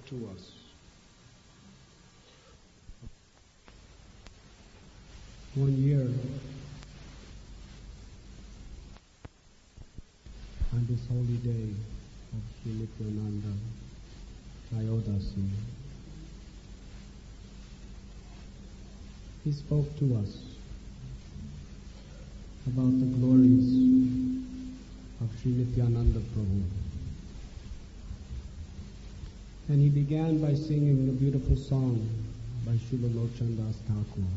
to us. One year, on this holy day of Sri Nityananda Trayodasi, he spoke to us about the glories of Sri Nityananda Prabhu. And he began by singing a beautiful song by Srila Lochan Das Thakur.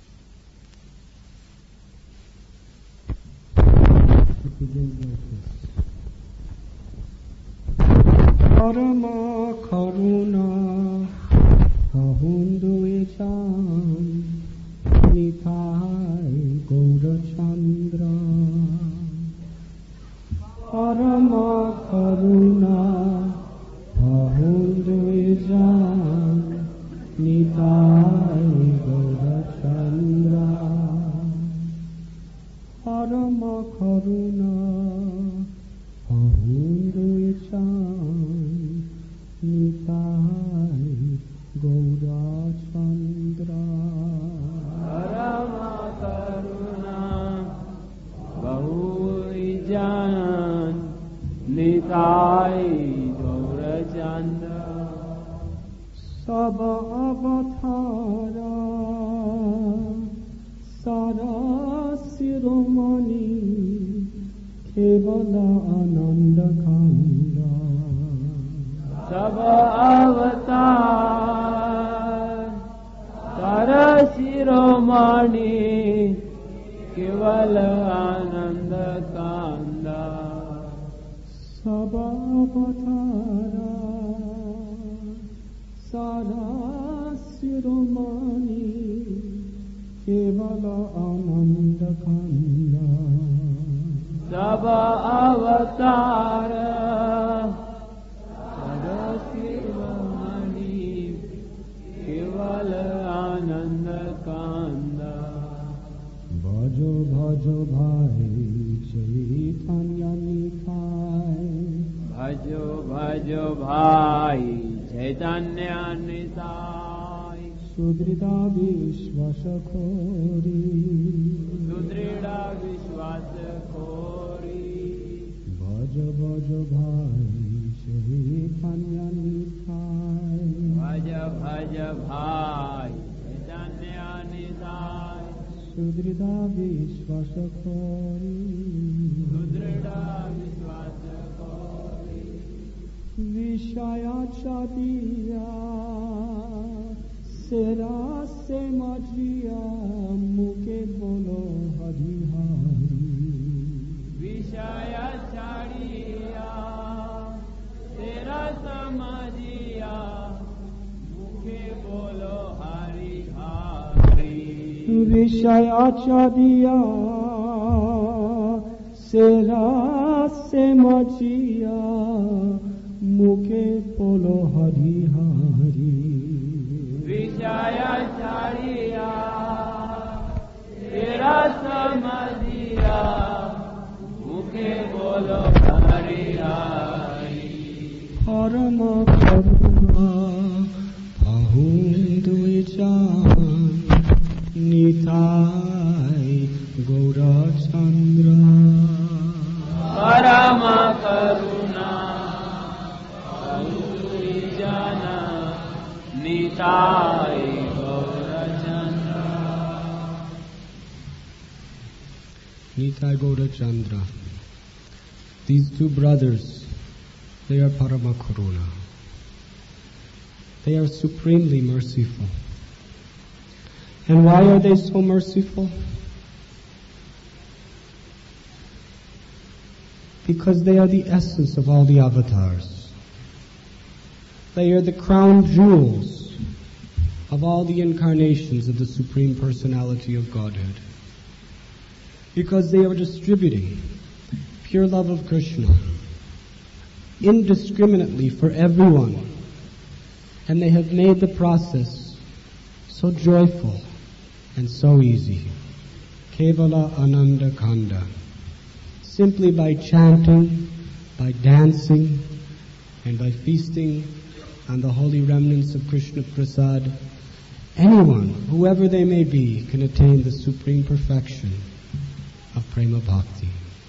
It begins like this. Parama Karuna Kahundu Echan Nitai Gaura Chandra Parama Karuna Kahundu Echan Nitai Gaura Chandra Parama Karuna Kahundu Echan Nitai Gaura Chandra Parama Karuna Bahurijan Nitai Gaura Chandra Saba Avatara Sara Siromani Kevala Ananda Kanda Saba Avatar Sara Shiromani Kevala Ananda Kanda Saba Avatara Sara Siromani Kevala Ananda Kanda Saba Avatara Sara Shiromani Kevala Ananda Kanda Bhajo Bhajo Bhai Chaitanya Nitai Bhajo Bhajo Bhai Chaitanya Nitai Sudrida Vishwasa Khori Sudrida Vishwasa Khori Bhajo Bhajo Bhai Chaitanya Nitai Bhaja Bhaja Bhai Chaitanya Nitai Sudrida Vishwasa Khori Sudrida Vishwasa Khori Vishaya Chadiya Sera Se Majriya Muke Bolo Hari Hari Vishaya Chadiya Tera Samajiya Mukhe Bolo Hari Hari Vishaya Chadiya Sera Se Majriya Muke Bolo Hari Hari Vishaya Chadiya Tera Samajiya Mukhe Bolo Hari Hari Parama Karuna Bahundu Echan Nitai Gaura Chandra Parama Karuna Bahujana Nitai Gaura Chandra Nitai Gaura Chandra. These two brothers, they are Parama Karuna. They are supremely merciful. And why are they so merciful? Because they are the essence of all the avatars. They are the crown jewels of all the incarnations of the Supreme Personality of Godhead. Because they are distributing pure love of Krishna indiscriminately for everyone. And they have made the process so joyful and so easy. Kevala Ananda Kanda. Simply by chanting, by dancing, and by feasting on the holy remnants of Krishna Prasad, anyone, whoever they may be, can attain the supreme perfection of Prema Bhakti.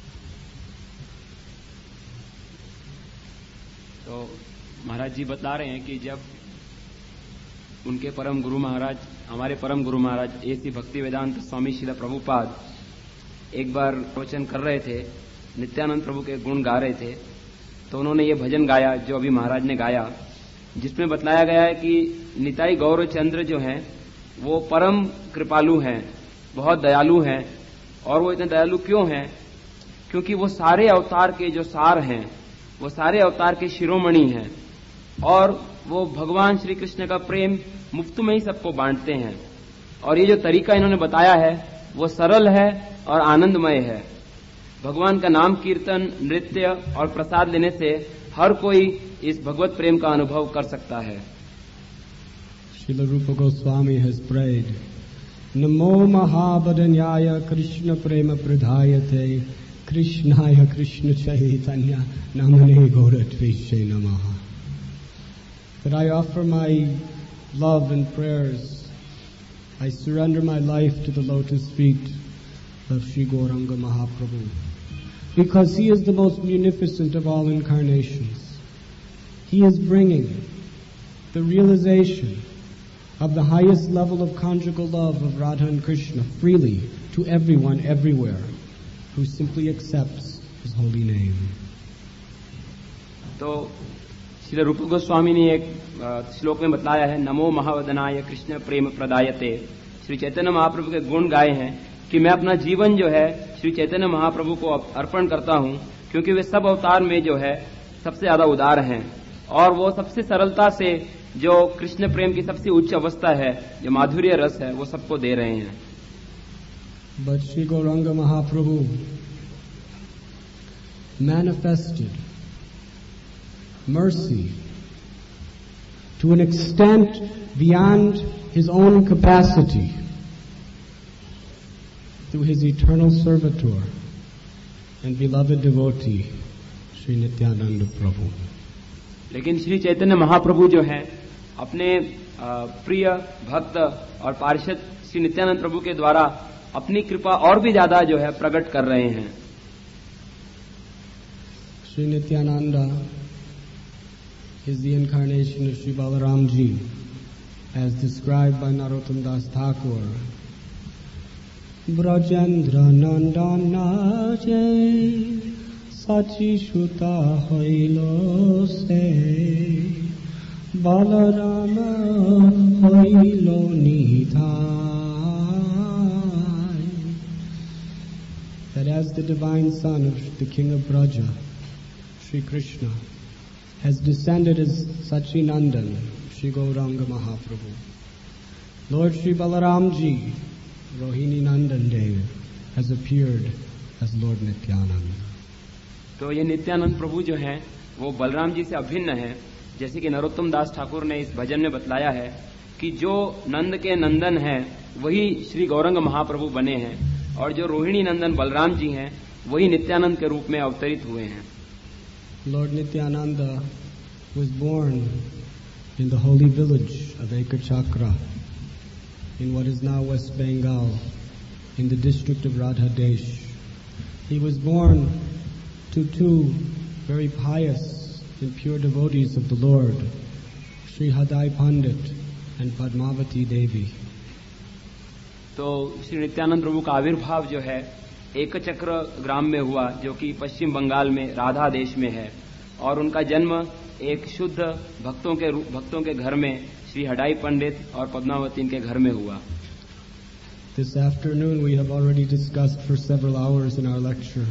तो महाराज जी बता रहे हैं कि जब उनके परम गुरु महाराज, हमारे परम गुरु महाराज ऐसी भक्ति वेदांत स्वामी श्रील प्रभुपाद एक बार प्रवचन कर रहे थे, नित्यानंद प्रभु के गुण गा रहे थे, तो उन्होंने ये भजन गाया जो अभी महाराज ने गाया, जिसमें बतलाया गया है कि निताई गौरचंद्र जो हैं वो परम कृपालु हैं, बहुत दयालु हैं। और वो इतने दयालु क्यों हैं? क्योंकि वो सारे अवतार के जो सार हैं, वो सारे अवतार के शिरोमणि हैं और वो भगवान श्री कृष्ण का प्रेम मुफ्त में ही सबको बांटते हैं। और ये जो तरीका इन्होंने बताया है वो सरल है और आनंदमय है। भगवान का नाम कीर्तन, नृत्य और प्रसाद लेने से हर कोई इस भगवत प्रेम का अनुभव कर सकता है। Srila Rupa Goswami has prayed, Namo Mahabodhanyaya Krishna Prema Pradhayate Krishnaya Krishna Chaitanya Namane Gauratvishe Namaha. That I offer my love and prayers, I surrender my life to the lotus feet of Sri Gauranga Mahaprabhu, because he is the most munificent of all incarnations. He is bringing the realization of the highest level of conjugal love of Radha and Krishna freely to everyone, everywhere, who simply accepts his holy name. तो श्री रूप गोस्वामी ने एक श्लोक में बताया है, नमो महावदनाय कृष्ण प्रेम प्रदायते। श्री चैतन्य महाप्रभु के गुण गाए हैं कि मैं अपना जीवन जो है श्री चैतन्य महाप्रभु को अर्पण करता हूं, क्योंकि वे सब अवतार में जो है सबसे ज्यादा उदार हैं और वो सबसे सरलता से जो कृष्ण प्रेम की सबसे उच्च अवस्था है, जो माधुर्य रस है, वो सबको दे रहे हैं। But Sri Gauranga Mahaprabhu manifested mercy to an extent beyond his own capacity through his eternal servitor and beloved devotee, Sri Nityananda Prabhu. लेकिन श्री चैतन्य महाप्रभु जो हैं अपने प्रिय भक्त और पार्षद श्री नित्यानंद प्रभु के द्वारा अपनी कृपा और भी ज्यादा जो है प्रकट कर रहे हैं। Sri Nityananda is the incarnation of Sri Balaram Ji, as described by Narottam Das Thakur. Brajendra Nandana Jai Sachi Shuta Hoilo Se Balarama Hoilo Nithai. That as the divine son of the king of Braja, Sri Krishna, has descended as Sachinandan, Sri Gauranga Mahaprabhu, Lord Sri Balaram Ji, Rohini Nandan Dev, has appeared as Lord Nityananda. तो ये नित्यानंद प्रभु जो हैं वो बलराम जी से अभिन्न है, जैसे कि नरोत्तम दास ठाकुर ने इस भजन में बतलाया है कि जो नंद के नंदन हैं वही श्री गौरंग महाप्रभु बने हैं और जो रोहिणी नंदन बलराम जी हैं वही नित्यानंद के रूप में अवतरित हुए हैं। Lord Nityananda was born in the holy village of Ekachakra in what is now West Bengal, in the district of Radhadesh. He was born to two very pious and pure devotees of the Lord, Sri Hadai Pandit and Padmavati Devi. तो श्री नित्यानंद प्रभु का आविर्भाव जो है एक चक्र ग्राम में हुआ, जो कि पश्चिम बंगाल में राधा देश में है, और उनका जन्म एक शुद्ध भक्तों के घर में श्री हडाई पंडित और पद्मावती के घर में हुआ। This afternoon we have already discussed for several hours in our lecture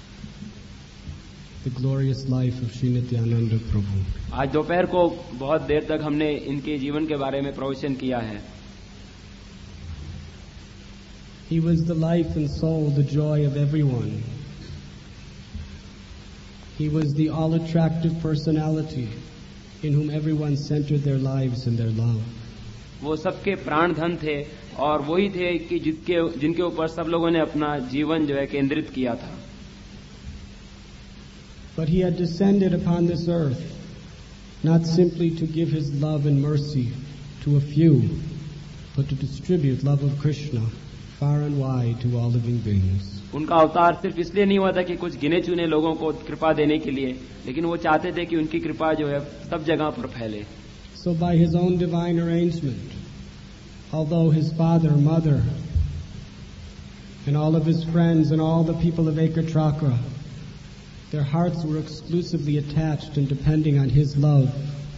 the glorious life of Sri Nityananda Prabhu. आज दोपहर को बहुत देर तक हमने इनके जीवन के बारे में प्रवचन किया है। He was the life and soul, the joy of everyone. He was the all-attractive personality in whom everyone centered their lives and their love. वो सबके प्राण धन थे और वही थे कि जिनके ऊपर सब लोगों ने अपना जीवन जो है केंद्रित किया था। But he had descended upon this earth not simply to give his love and mercy to a few, but to distribute love of Krishna far and wide to all living beings. उनका अवतार सिर्फ इसलिए नहीं हुआ था कि कुछ गिने चुने लोगों को कृपा देने के लिए, लेकिन वो चाहते थे कि उनकी कृपा जो है सब जगह पर फैले. So by his own divine arrangement, although his father, mother, and all of his friends and all the people of Ekachakra, their hearts were exclusively attached and depending on his love,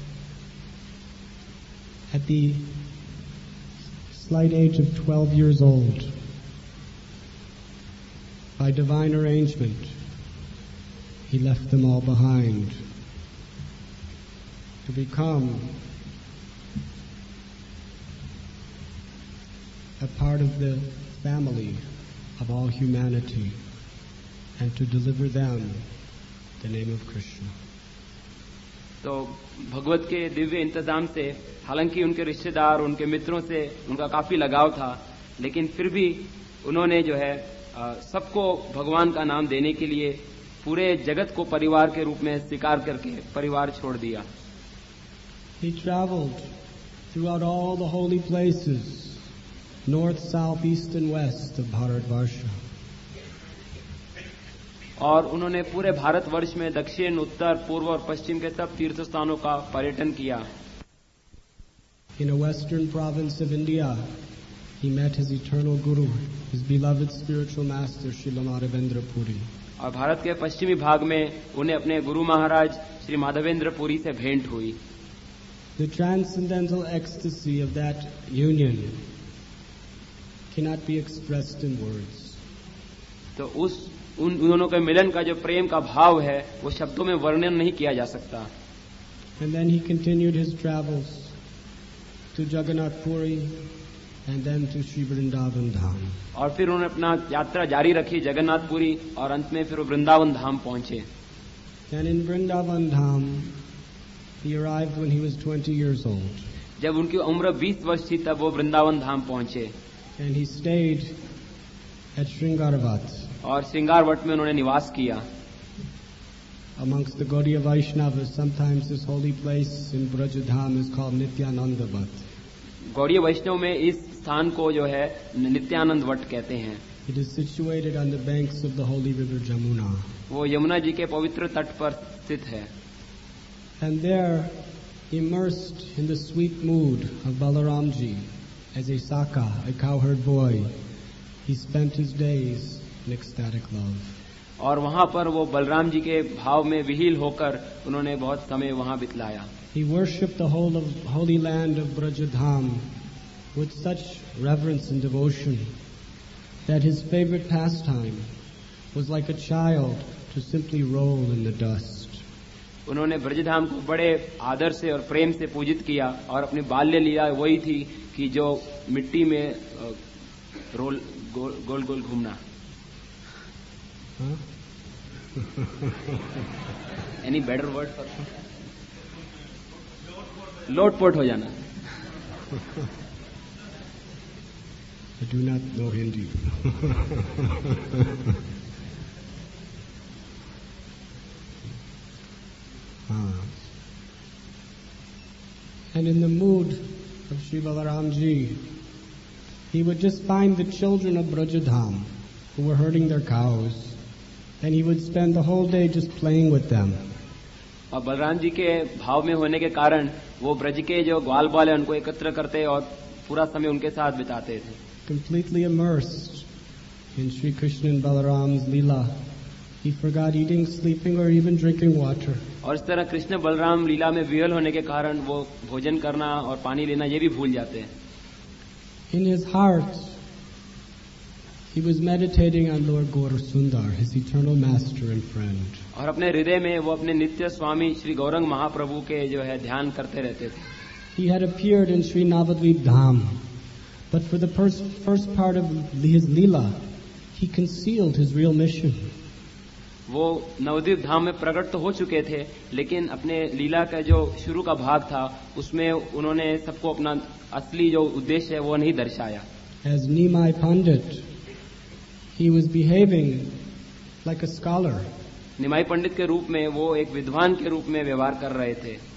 at the slight age of 12 years old, by divine arrangement, he left them all behind to become a part of the family of all humanity and to deliver them the name of Krishna. तो भगवत के दिव्य इंतजाम से, हालांकि उनके रिश्तेदार, उनके मित्रों से उनका काफी लगाव था, लेकिन फिर भी उन्होंने जो है सबको भगवान का नाम देने के लिए पूरे जगत को परिवार के रूप में स्वीकार करके परिवार छोड़ दिया. He traveled throughout all the holy places, north, south, east and west of Bharatvarsha. और उन्होंने पूरे भारतवर्ष में दक्षिण, उत्तर, पूर्व और पश्चिम के सब तीर्थ स्थानों का पर्यटन किया. In a western province of India, he met his eternal guru, his beloved spiritual master, Srila Madhavendra Puri. और भारत के पश्चिमी भाग में उन्हें अपने गुरु महाराज श्री माधवेंद्र पुरी से भेंट हुई. The transcendental ecstasy of that union cannot be expressed in words. तो उन दोनों के मिलन का जो प्रेम का भाव है वो शब्दों में वर्णन नहीं किया जा सकता. And then he continued his travels to Jagannath Puri and then to Sri Vrindavan Dham. और फिर उन्होंने अपना यात्रा जारी रखी जगन्नाथपुरी और अंत में फिर वो वृंदावन धाम पहुंचे. And in Vrindavan Dham he arrived when he was 20 years old. जब उनकी उम्र 20 वर्ष थी तब वो वृंदावन धाम पहुंचे. And he stayed at Sringaravat. और श्रृंगारवट में उन्होंने निवास किया. Amongst the Gaudiya Vaishnavas, sometimes this holy place in Brajadham is called Nityanandavat. Gaudiya वैष्णव में इस स्थान को जो है नित्यानंद वट कहते हैं. It is situated on the banks of the holy river Jamuna. वो यमुना जी के पवित्र तट पर स्थित है. And there, immersed in the sweet mood of Balaramji, as a Saka, a cowherd boy, he spent his days in ecstatic love. और वहां पर वो बलराम जी के भाव में विहील होकर उन्होंने बहुत समय वहां बिताया. He worshipped the whole of holy land of Brajadham with such reverence and devotion that his favorite pastime was like a child to simply roll in the dust. उन्होंने ब्रजधाम को बड़े आदर से और प्रेम से पूजित किया और अपनी बाल्य लीला वही थी कि जो मिट्टी में रोल गोल गोल घूमना. एनी बेटर वर्ड फॉर लोटपोट हो जाना. I do not know Hindi. And in the mood of Sri Balaramji, he would just find the children of Brajadham who were herding their cows, and he would spend the whole day just playing with them. और बलराम जी के भाव में होने के कारण वो ब्रज के जो ग्वाल बाल है उनको एकत्र करते और पूरा समय उनके साथ बिताते थे. Completely immersed in Sri Krishna and Balaram's Leela, he forgot eating, sleeping, or even drinking water. और इस तरह कृष्ण बलराम लीला में विहल होने के कारण वो भोजन करना और पानी लेना ये भी भूल जाते हैं. In his heart, he was meditating on Lord Gaur Sundar, his eternal master and friend. और अपने हृदय में वो अपने नित्य स्वामी श्री गौरंग महाप्रभु के जो है ध्यान करते रहते थे. He had appeared in Sri Navadvip Dham, but for the first part of his Leela, he concealed his real mission. वो नवद्वीप धाम में प्रकट तो हो चुके थे, लेकिन अपने लीला का जो शुरू का भाग था उसमें उन्होंने सबको अपना असली जो उद्देश्य है वो नहीं दर्शाया. As Nimai Pandit, he was behaving like a scholar. निमाई पंडित के रूप में वो एक विद्वान के रूप में व्यवहार कर रहे थे.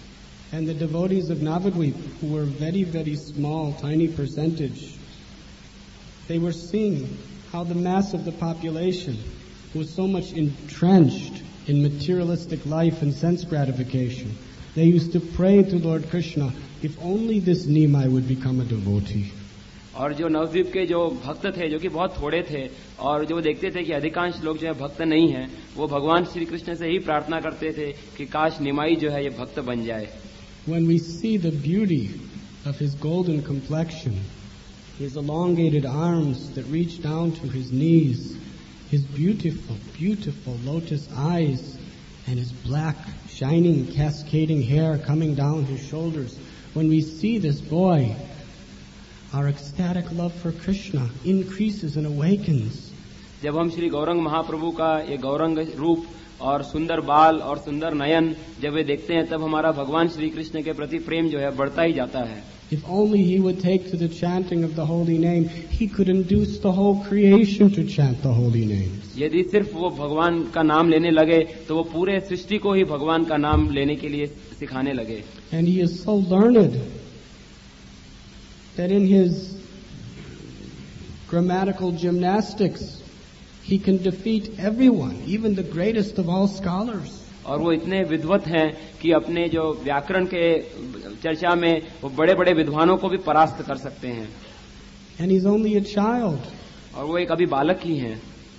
And the devotees of Navadvip, who were very, very small, tiny percentage, they were seeing how the mass of the population was so much entrenched in materialistic life and sense gratification. They used to pray to Lord Krishna, if only this Nimai would become a devotee. और जो नवद्वीप के जो भक्त थे, जो कि बहुत थोड़े थे, और जो देखते थे कि अधिकांश लोग जो है भक्त नहीं हैं, वो भगवान श्री कृष्ण से ही प्रार्थना करते थे कि काश निमाई जो है ये भक्त बन जाए. When we see the beauty of his golden complexion, his elongated arms that reach down to his knees, his beautiful, beautiful lotus eyes, and his black, shining, cascading hair coming down his shoulders, when we see this boy, our ecstatic love for Krishna increases and awakens. जब हम श्री गौरंग महाप्रभु का ये गौरंग रूप और सुंदर बाल और सुंदर नयन जब वे देखते हैं, तब हमारा भगवान श्री कृष्ण के प्रति प्रेम जो है बढ़ता ही जाता है. If only he would take to the chanting of the holy name, he could induce the whole creation to chant the holy names. यदि सिर्फ वो भगवान का नाम लेने लगे तो वो पूरे सृष्टि को ही भगवान का नाम लेने के लिए सिखाने लगे. And he is so learned that in his grammatical gymnastics, he can defeat everyone, even the greatest of all scholars. और वो इतने विद्वत हैं कि अपने जो व्याकरण के चर्चा में वो बड़े बड़े विद्वानों को भी परास्त कर सकते हैं. And he's only a child. और वो एक अभी बालक ही हैं.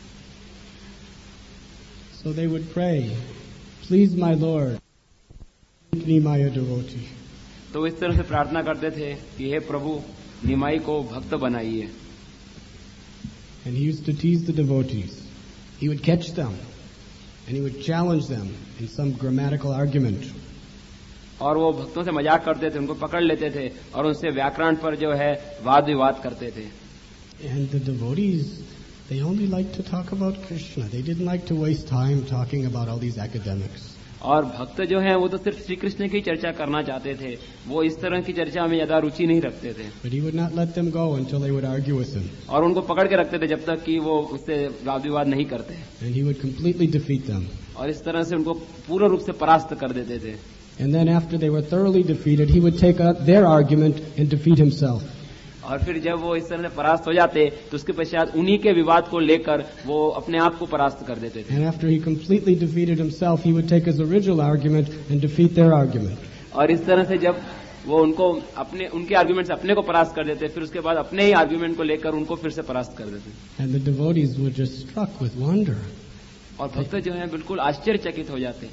So they would pray, please my Lord, make Nimai a devotee. तो इस तरह से प्रार्थना करते थे कि हे प्रभु, निमाई को भक्त बनाइए. And he used to tease the devotees. He would catch them and he would challenge them in some grammatical argument. और वो भक्तों से मजाक करते थे, उनको पकड़ लेते थे और उनसे व्याकरण पर जो है वाद विवाद करते थे. And the devotees, they only liked to talk about Krishna. They didn't like to waste time talking about all these academics. और भक्त जो हैं वो तो सिर्फ श्री कृष्ण की चर्चा करना चाहते थे, वो इस तरह की चर्चा में ज्यादा रुचि नहीं रखते थे. But he would not let them go until they would argue with him. और उनको पकड़ के रखते थे जब तक कि वो उससे वाद विवाद नहीं करते. And he would completely defeat them. और इस तरह से उनको पूर्ण रूप से परास्त कर देते थे. And then after they were thoroughly defeated, he would take out their argument and defeat himself. और फिर जब वो इस तरह से परास्त हो जाते तो उसके पश्चात उन्हीं के विवाद को लेकर वो अपने आप को परास्त कर देते थे. And after he completely defeated himself, he would take his original argument and defeat their argument. और इस तरह से जब वो उनके आर्ग्यूमेंट से अपने को परास्त कर देते, फिर उसके बाद अपने ही आर्ग्यूमेंट को लेकर उनको फिर से परास्त कर देते. And the devotees were just struck with wonder. और भक्त जो हैं बिल्कुल आश्चर्यचकित हो जाते.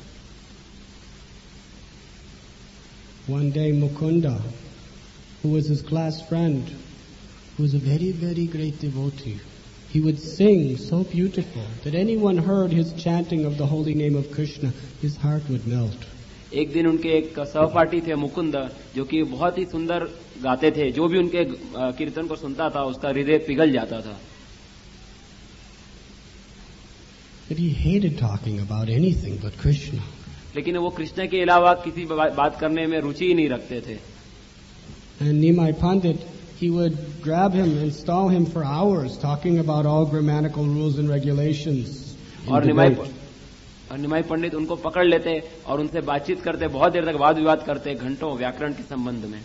One day Mukunda, who was his class friend, who was a very, very great devotee, he would sing so beautiful that anyone heard his chanting of the holy name of Krishna, his heart would melt. एक दिन उनके एक सहपाठी थे मुकुंद, जो कि बहुत ही सुंदर गाते थे. जो भी उनके कीर्तन को सुनता था उसका हृदय पिघल जाता था. But he hated talking about anything but Krishna. लेकिन वो कृष्ण के अलावा किसी बात करने में रुचि ही नहीं रखते थे. And Nimai Pandit, he would grab him and stall him for hours talking about all grammatical rules and regulations. और निमाई पंडित उनको पकड़ लेते और उनसे बातचीत करते, बहुत देर तक वाद विवाद करते, घंटों व्याकरण के संबंध में.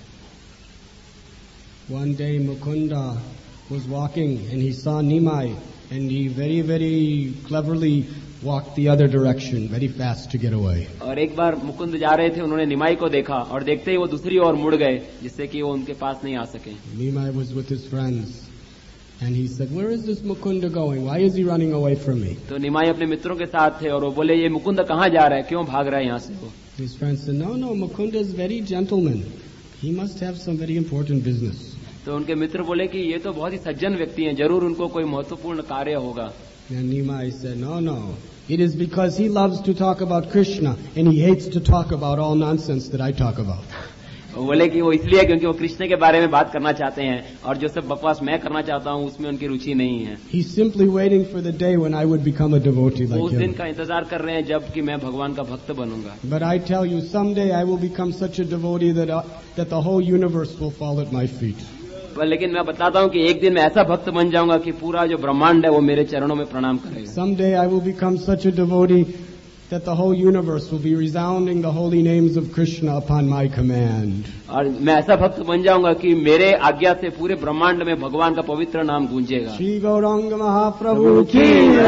One day Mukunda was walking and he saw Nimai and he very, very cleverly walked the other direction very fast to get away. और एक बार मुकुंद जा रहे थे, उन्होंने निमाई को देखा और देखते ही वो दूसरी ओर मुड़ गए जिससे कि वो उनके पास नहीं आ सके. Nimai was with his friends and he said, "Where is this Mukunda going? Why is he running away from me?" तो निमाई अपने मित्रों के साथ थे और वो बोले, ये मुकुंद कहाँ जा रहा है, क्यों भाग रहा है यहाँ से वो. His friends said, "No, Mukunda is very gentleman. He must have some very important business." तो उनके मित्र बोले कि ये तो बहुत ही सज्जन व्यक्ति हैं, जरूर उनको कोई महत्वपूर्ण कार्य होगा. And Nimai said, No. It is because he loves to talk about Krishna and he hates to talk about all nonsense that I talk about. वो बोले कि वो इसलिए क्योंकि वो कृष्ण के बारे में बात करना चाहते हैं और जो सब बकवास मैं करना चाहता हूँ उसमें उनकी रुचि नहीं है. He's simply waiting for the day when I would become a devotee वो like उस दिन him. का इंतजार कर रहे हैं जब कि मैं भगवान का भक्त बनूंगा. But I tell you, someday I will become such a devotee that the whole universe will fall at my feet. लेकिन मैं बताता हूँ कि एक दिन मैं ऐसा भक्त बन जाऊंगा कि पूरा जो ब्रह्मांड है वो मेरे चरणों में प्रणाम करेगा. Someday I will become such a devotee that the whole universe will be resounding the holy names of Krishna upon my command. और मैं ऐसा भक्त बन जाऊंगा कि मेरे आज्ञा से पूरे ब्रह्मांड में भगवान का पवित्र नाम गूंजेगा। Shri Gauranga Mahaprabhu ki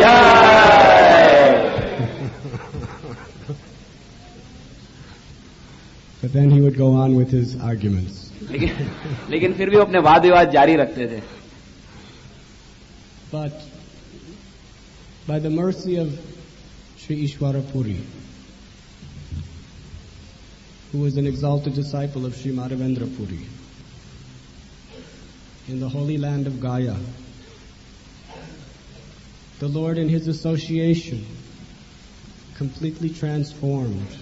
जय। But then he would go on with his arguments. लेकिन फिर भी वो अपने वाद विवाद जारी रखते थे। But by the mercy of Sri Ishwara Puri, who was an exalted disciple of Sri Madhavendra Puri, in the holy land of Gaya, the Lord in his association completely transformed.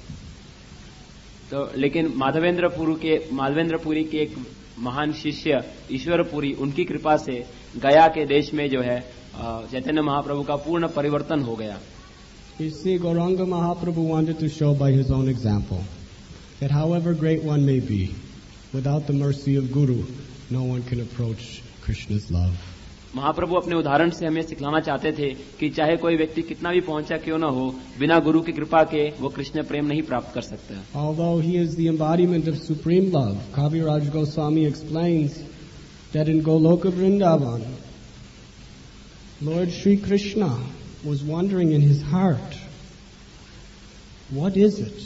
तो लेकिन माधवेंद्र पुरी के एक महान शिष्य ईश्वर पुरी, उनकी कृपा से गया के देश में जो है चैतन्य महाप्रभु का पूर्ण परिवर्तन हो गया। You see, Gauranga Mahaprabhu wanted to show by his own example that however great one may be, without the mercy of Guru, no one can approach Krishna's love. महाप्रभु अपने उदाहरण से हमें सिखलाना चाहते थे कि चाहे कोई व्यक्ति कितना भी पहुंचा क्यों न हो, बिना गुरु की कृपा के वो कृष्ण प्रेम नहीं प्राप्त कर सकता। Although he is the embodiment of supreme love, Kaviraj Goswami explains that in Goloka Vrindavan, Lord Sri Krishna was wondering in his heart, what is it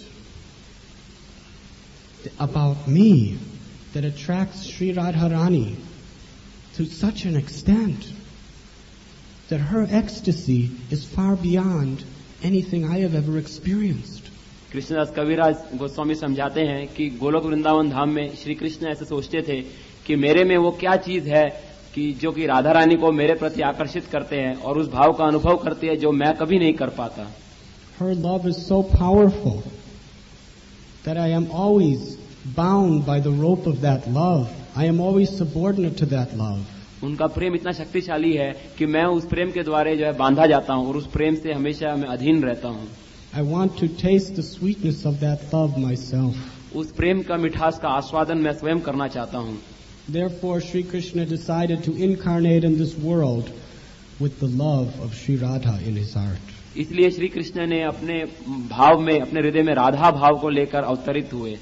about me that attracts Sri Radharani to such an extent that her ecstasy is far beyond anything I have ever experienced. Krishnadas कविराज गोस्वामी समझाते हैं कि गोलोक वृंदावन धाम में श्री कृष्ण ऐसे सोचते थे कि मेरे में वो क्या चीज है कि जो कि राधा रानी को मेरे प्रति आकर्षित करते हैं और उस भाव का अनुभव करती है जो मैं कभी नहीं कर पाता। Her love is so powerful that I am always bound by the rope of that love. I am always subordinate to that love. उनका प्रेम इतना शक्तिशाली है कि मैं उस प्रेम के द्वारा जो है बांधा जाता हूँ और उस प्रेम से हमेशा मैं अधीन रहता हूँ। I want to taste the sweetness of that love myself. उस प्रेम का मिठास का आस्वादन मैं स्वयं करना चाहता हूँ। Therefore, Sri Krishna decided to incarnate in this world with the love of Sri Radha in his heart. इसलिए श्री कृष्ण ने अपने भाव में, अपने हृदय में राधा भाव को लेकर अवतरित हुए।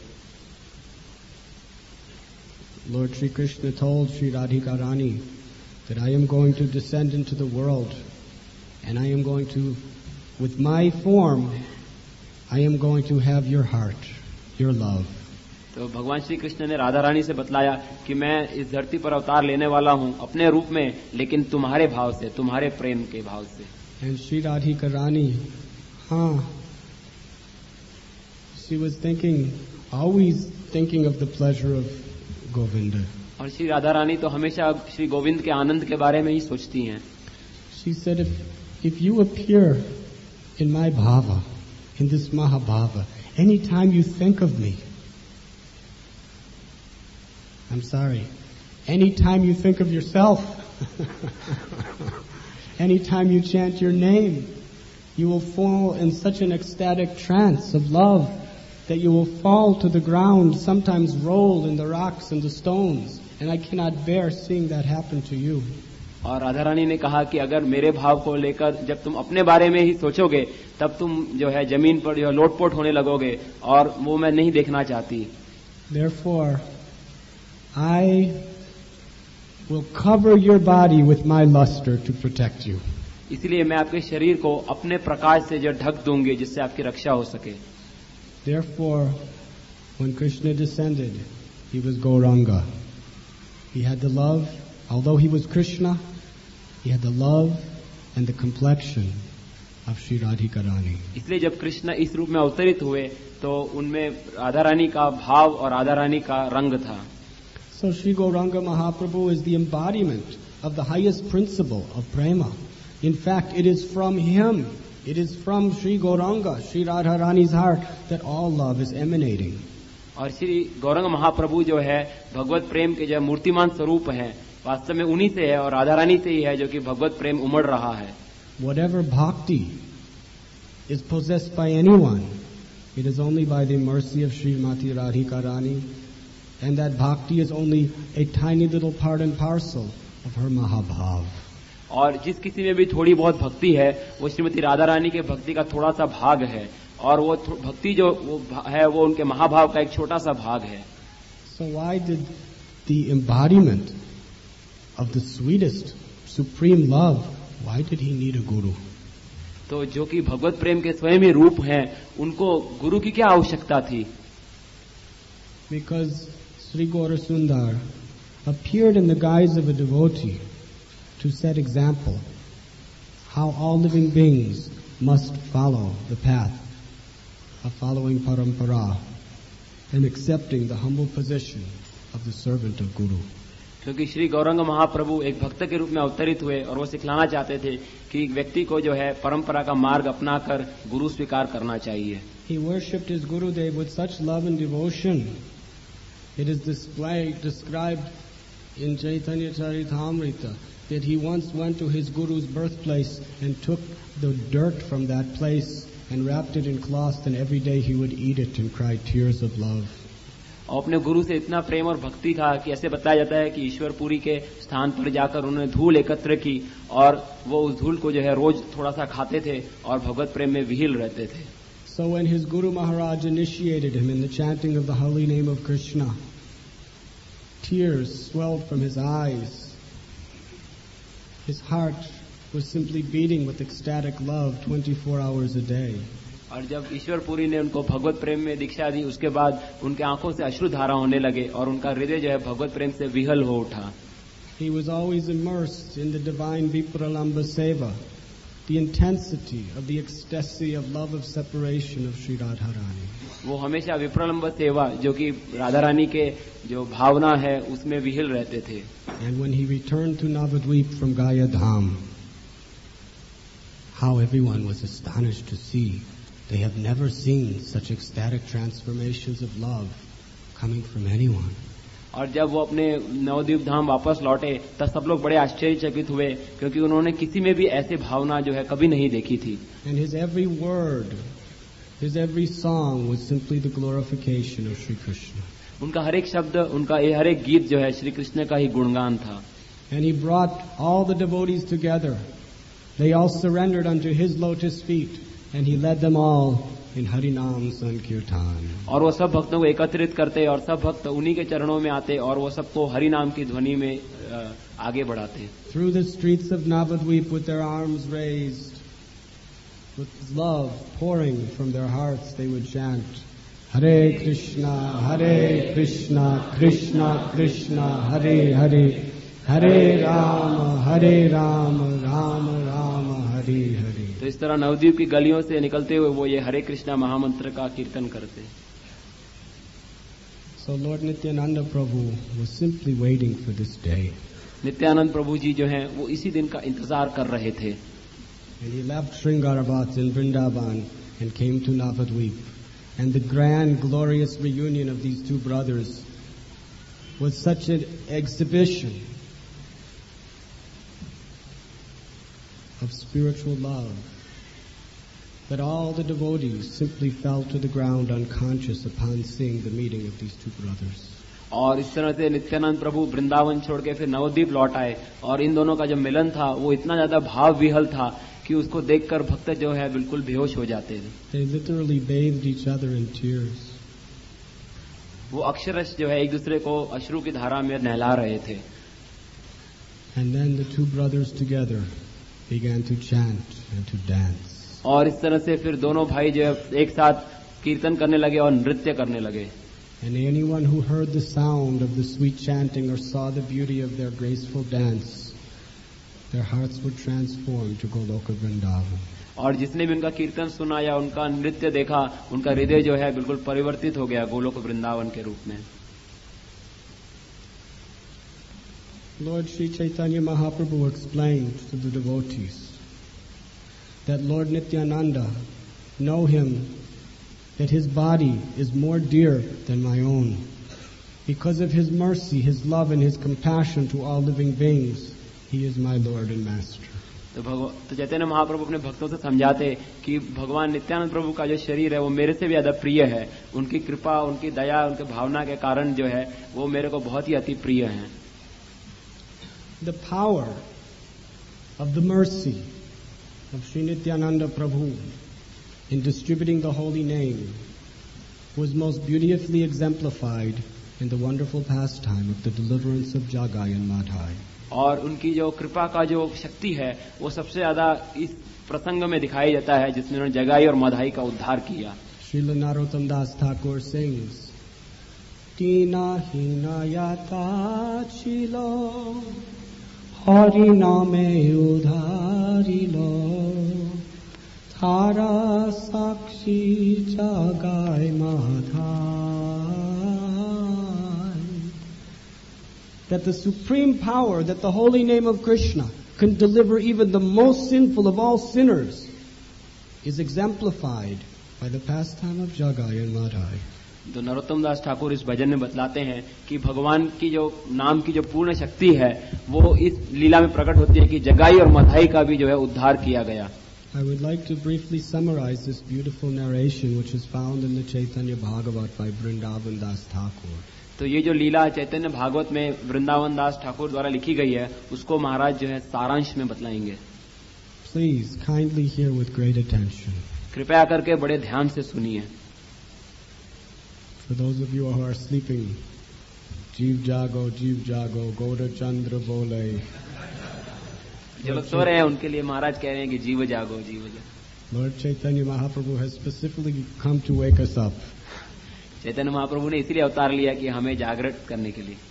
Lord Sri Krishna told Sri Radhika Rani that I am going to descend into the world and I am going to, with my form, I am going to have your heart, your love. तो भगवान श्री कृष्ण ने राधा रानी से बतलाया कि मैं इस धरती पर अवतार लेने वाला हूँ अपने रूप में, लेकिन तुम्हारे भाव से, तुम्हारे प्रेम के भाव से। And Sri Radhika Rani, she was always thinking of the pleasure of Govinda. और श्री राधा रानी तो हमेशा श्री गोविंद के आनंद के बारे में ही सोचती हैं। She said, if you appear in my bhava, in this Mahabhava, anytime you think of me, I'm sorry, anytime you think of yourself, anytime you chant your name, you will fall in such an ecstatic trance of love that you will fall to the ground, sometimes roll in the rocks and the stones, and I cannot bear seeing that happen to you. और राधा रानी ने कहा कि अगर मेरे भाव को लेकर जब तुम अपने बारे में ही सोचोगे तब तुम जो है जमीन पर जो है लोटपोट होने लगोगे और वो मैं नहीं देखना चाहती। Therefore, I will cover your body with my luster to protect you. इसलिए मैं आपके शरीर को अपने प्रकाश से जो ढक दूंगी जिससे आपकी रक्षा हो सके। Therefore, when Krishna descended, he was Gauranga. He had the love, although he was Krishna, he had the love and the complexion of Sri Radhika Rani. इसलिए जब कृष्ण इस रूप में अवतरित हुए तो उनमें राधा रानी का भाव और राधा रानी का रंग था। So Sri Gauranga Mahaprabhu is the embodiment of the highest principle of prema. In fact, it is from him, it is from Sri Gauranga, Sri Radha Rani's heart, that all love is emanating. और श्री गौरंग महाप्रभु जो है भगवत प्रेम के जो मूर्तिमान स्वरूप हैं, वास्तव में उन्हीं से है और राधा रानी से ही है जो कि भगवत प्रेम उमड़ रहा है। Whatever bhakti is possessed by anyone, it is only by the mercy of Srimati Radhika Rani, and that bhakti is only a tiny little part and parcel of her Mahabhav. और जिस किसी में भी थोड़ी बहुत भक्ति है वो श्रीमती राधा रानी के भक्ति का थोड़ा सा भाग है, और वो भक्ति जो है वो उनके महाभाव का एक छोटा सा भाग है। So why did the embodiment of the sweetest, supreme love, why did he need a guru? तो जो कि भगवत प्रेम के स्वयं ही रूप हैं, उनको गुरु की क्या आवश्यकता थी? Because Sri Gaura Sundar appeared in the guise of a devotee to set example how all living beings must follow the path of following parampara and accepting the humble position of the servant of Guru. क्योंकि श्री गौरंग महाप्रभु एक भक्त के रूप में अवतरित हुए और वो सिखलाना चाहते थे कि व्यक्ति को जो है परंपरा का मार्ग अपनाकर गुरु स्वीकार करना चाहिए। He worshipped his Gurudev with such love and devotion. It is described in Chaitanya Charitamrita that he once went to his Guru's birthplace and took the dirt from that place and wrapped it in cloth, and every day he would eat it and cry tears of love. और अपने गुरु से इतना प्रेम और भक्ति था कि ऐसे बताया जाता है कि ईश्वरपुरी के स्थान पर जाकर उन्होंने धूल एकत्र की और वो उस धूल को जो है रोज थोड़ा सा खाते थे और भगवत प्रेम में विहील रहते थे। So when his Guru Maharaj initiated him in the chanting of the holy name of Krishna, tears swelled from his eyes. His heart was simply beating with ecstatic love 24 hours a day. और जब ईश्वरपुरी ने उनको भगवत प्रेम में दीक्षा दी, उसके बाद उनके आंखों से अश्रुधारा होने लगे और उनका हृदय जो है भगवत प्रेम से विहल हो उठा। He was always immersed in the divine Vipralamba Seva, the intensity of the ecstasy of love of separation of Sri Radharani. वो हमेशा विप्रलंब सेवा जो कि राधा रानी के जो भावना है उसमें विहिल रहते थे। And when he returned to Navadvip from Gaya Dham, how everyone was astonished to see. They have never seen such ecstatic transformations of love coming from anyone. और जब वो अपने नवद्वीप धाम वापस लौटे तब सब लोग बड़े आश्चर्यचकित हुए क्योंकि उन्होंने किसी में भी ऐसी भावना जो है कभी नहीं देखी थी। And his every word, his every song was simply the glorification of Sri Krishna. उनका हर एक शब्द, उनका ये हर एक गीत जो है श्री कृष्ण का ही गुणगान था। And he brought all the devotees together. They all surrendered unto his lotus feet, and he led them all in Harinam Sankirtan. और वो सब भक्तों को एकत्रित करते और सब भक्त उन्हीं के चरणों में आते और वो सबको हरि नाम की ध्वनि में आगे बढ़ाते। Through the streets of Navadvip with their arms raised, with love pouring from their hearts, they would chant, Hare Krishna, Krishna Krishna, Hare Hare, Hare Rama, Rama Rama, Hare Hare. तो इस तरह नवद्वीप की गलियों से निकलते हुए वो ये हरे कृष्णा महामंत्र का कीर्तन करते। So Lord Nityananda Prabhu was simply waiting for this day. Nityanand प्रभु जी जो हैं वो इसी दिन का इंतजार कर रहे थे। And he left Sringaravat in Vrindavan and came to Navadvip. And the grand, glorious reunion of these two brothers was such an exhibition of spiritual love that all the devotees simply fell to the ground unconscious upon seeing the meeting of these two brothers. और इस तरह से नित्यानंद प्रभु वृंदावन छोड़ के फिर नवद्वीप लौट आए और इन दोनों का जो मिलन था वो इतना ज्यादा भाव विहल था कि उसको देखकर भक्त जो है बिल्कुल बेहोश हो जाते थे। They literally bathed each other in tears. वो अक्षरश जो है एक दूसरे को अश्रु की धारा में नहला रहे थे। And then the two brothers together began to chant and to dance. और इस तरह से फिर दोनों भाई जो है एक साथ कीर्तन करने लगे और नृत्य करने लगे। And anyone who heard the sound of the sweet chanting or saw the beauty of their graceful dance, their hearts were transformed to Goloka Vrindavan. और जिसने भी उनका कीर्तन सुना या उनका नृत्य देखा, उनका हृदय जो है बिल्कुल परिवर्तित हो गया गोलोक वृंदावन के रूप में। Lord Sri Chaitanya Mahaprabhu explained to the devotees that Lord Nityananda, know him, that his body is more dear than my own. Because of his mercy, his love, and his compassion to all living beings, he is my Lord and Master. तो चैतन्य महाप्रभु अपने भक्तों से समझाते कि भगवान नित्यानंद प्रभु का जो शरीर है वो मेरे से भी ज्यादा प्रिय है। उनकी कृपा, उनकी दया, उनके भावना के कारण जो है वो मेरे को बहुत ही अति प्रिय है। The power of the mercy of Sri Nityananda Prabhu in distributing the holy name was most beautifully exemplified in the wonderful pastime of the deliverance of Jagai and Madhai. और उनकी जो कृपा का जो शक्ति है वो सबसे ज्यादा इस प्रसंग में दिखाई जाता है जिसमें उन्होंने जगाई और मधाई का उद्धार किया. Srila Narottam Das Thakur sings, Tina hina yata chilo, Hari name udharilo, Thara sakshi jagai madhai. That the supreme power, that the holy name of Krishna can deliver even the most sinful of all sinners is exemplified by the pastime of Jagai and Madhai. तो नरोत्तम दास ठाकुर इस भजन में बतलाते हैं कि भगवान की जो नाम की जो पूर्ण शक्ति है वो इस लीला में प्रकट होती है कि जगाई और मधाई का भी जो है उद्धार किया गया. I would like to briefly summarize this beautiful narration which is found in the Chaitanya Bhagavat by Vrindavan Das Thakur. तो ये जो लीला चैतन्य भागवत में वृंदावन दास ठाकुर द्वारा लिखी गई है उसको महाराज जो है सारांश में बतलाएंगे. Please kindly hear with great attention. कृपया करके बड़े ध्यान से सुनिए. For those of you who are sleeping, Jeev Jago, Goda Chandra Bole. जो लोग सो रहे हैं उनके लिए महाराज कह रहे हैं कि जीव जागो जीव जागो. Lord Chaitanya Mahaprabhu has specifically come to wake us up. Chaitanya Mahaprabhu ने इसलिए अवतार लिया कि हमें जागृत करने के लिए.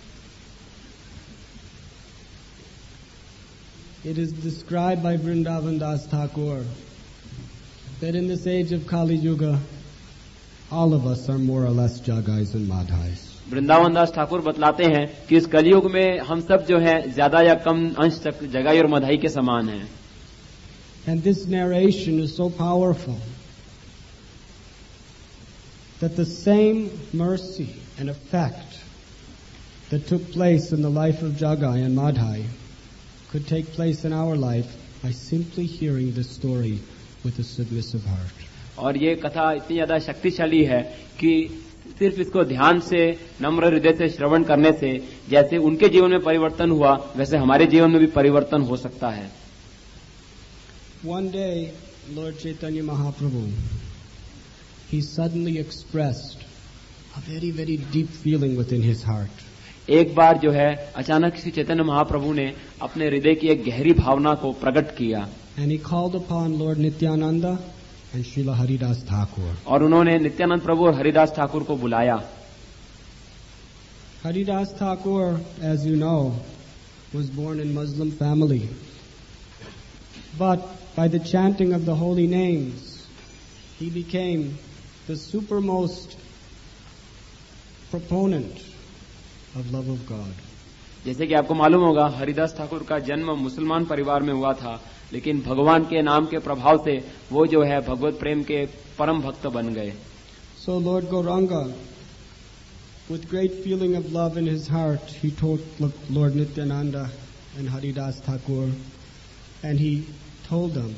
It is described by Vrindavan Das Thakur that in this age of Kali Yuga, all of us are more or less Jagais and Madhais. Vrindavan दास ठाकुर बतलाते हैं कि इस कलयुग में हम सब जो है ज्यादा या कम अंश तक जगाई और मधाई के समान हैं. And this narration is so powerful that the same mercy and effect that took place in the life of Jagai and Madhai could take place in our life by simply hearing this story with a submissive heart. और ये कथा इतनी ज्यादा शक्तिशाली है कि सिर्फ इसको ध्यान से नम्र हृदय से श्रवण करने से जैसे उनके जीवन में परिवर्तन हुआ वैसे हमारे जीवन में भी परिवर्तन हो सकता है. One day, Lord Chaitanya Mahaprabhu, he suddenly expressed a very, very deep feeling within his heart. एक बार जो है अचानक श्री चैतन्य महाप्रभु ने अपने हृदय की एक गहरी भावना को प्रकट किया. And he called upon Lord Nityananda and Srila Haridas Thakur. और उन्होंने नित्यानंद प्रभु और हरिदास ठाकुर को बुलाया. Haridas Thakur, as you know, was born in Muslim family. But by the chanting of the holy names, he became the supermost proponent of love of God. जैसे कि आपको मालूम होगा हरिदास ठाकुर का जन्म मुसलमान परिवार में हुआ था लेकिन भगवान के नाम के प्रभाव से वो जो है भगवत प्रेम के परम भक्त बन गए. So Lord Gauranga, with great feeling of love in his heart, he told Lord Nityananda and Haridas Thakur, and he told them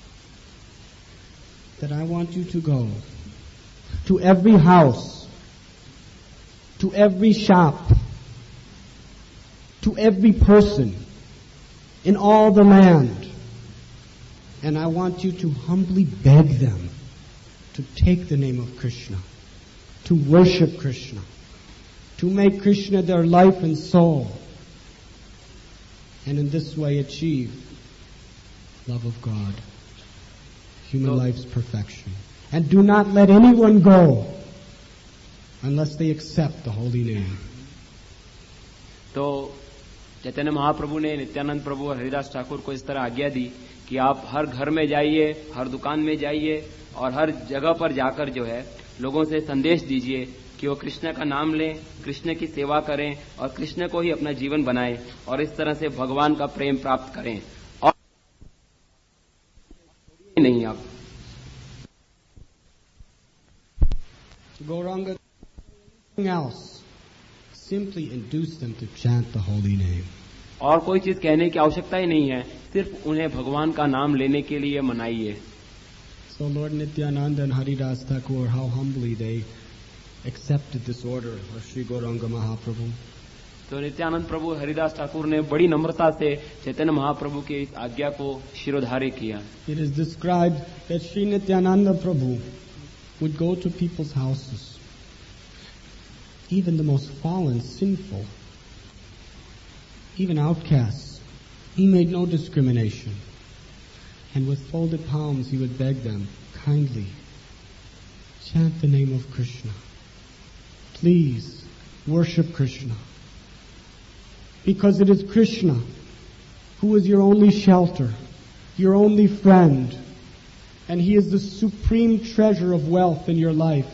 that I want you to go to every house, to every shop, to every person in all the land, and I want you to humbly beg them to take the name of Krishna, to worship Krishna, to make Krishna their life and soul, and in this way achieve love of God, human life's perfection. And do not let anyone go unless they accept the holy name. तो चैतन्य महाप्रभु ने नित्यानंद प्रभु और हरिदास ठाकुर को इस तरह आज्ञा दी कि आप हर घर में जाइए, हर दुकान में जाइए और हर जगह पर जाकर जो है लोगों से संदेश दीजिए कि वो कृष्ण का नाम लें, कृष्ण की सेवा करें और कृष्ण को ही अपना जीवन बनाएं और इस तरह से भगवान का प्रेम प्राप्त करें. और नहीं आप Gauranga, nothing else. Simply induce them to chant the holy name. और कोई चीज कहने की आवश्यकता ही नहीं है, सिर्फ उन्हें भगवान का नाम लेने के लिए मनाइए. So Lord Nityananda and Haridas Thakur, how humbly they accepted this order of Sri Gauranga Mahaprabhu. तो नित्यानंद प्रभु हरिदास ठाकुर ने बड़ी नम्रता से चैतन्य महाप्रभु की इस आज्ञा को शिरोधार्य किया। It is described that Sri Nityananda Prabhu would go to people's houses, even the most fallen, sinful, even outcasts. He made no discrimination. And with folded palms he would beg them, kindly, chant the name of Krishna. Please, worship Krishna. Because it is Krishna who is your only shelter, your only friend, and He is the supreme treasure of wealth in your life.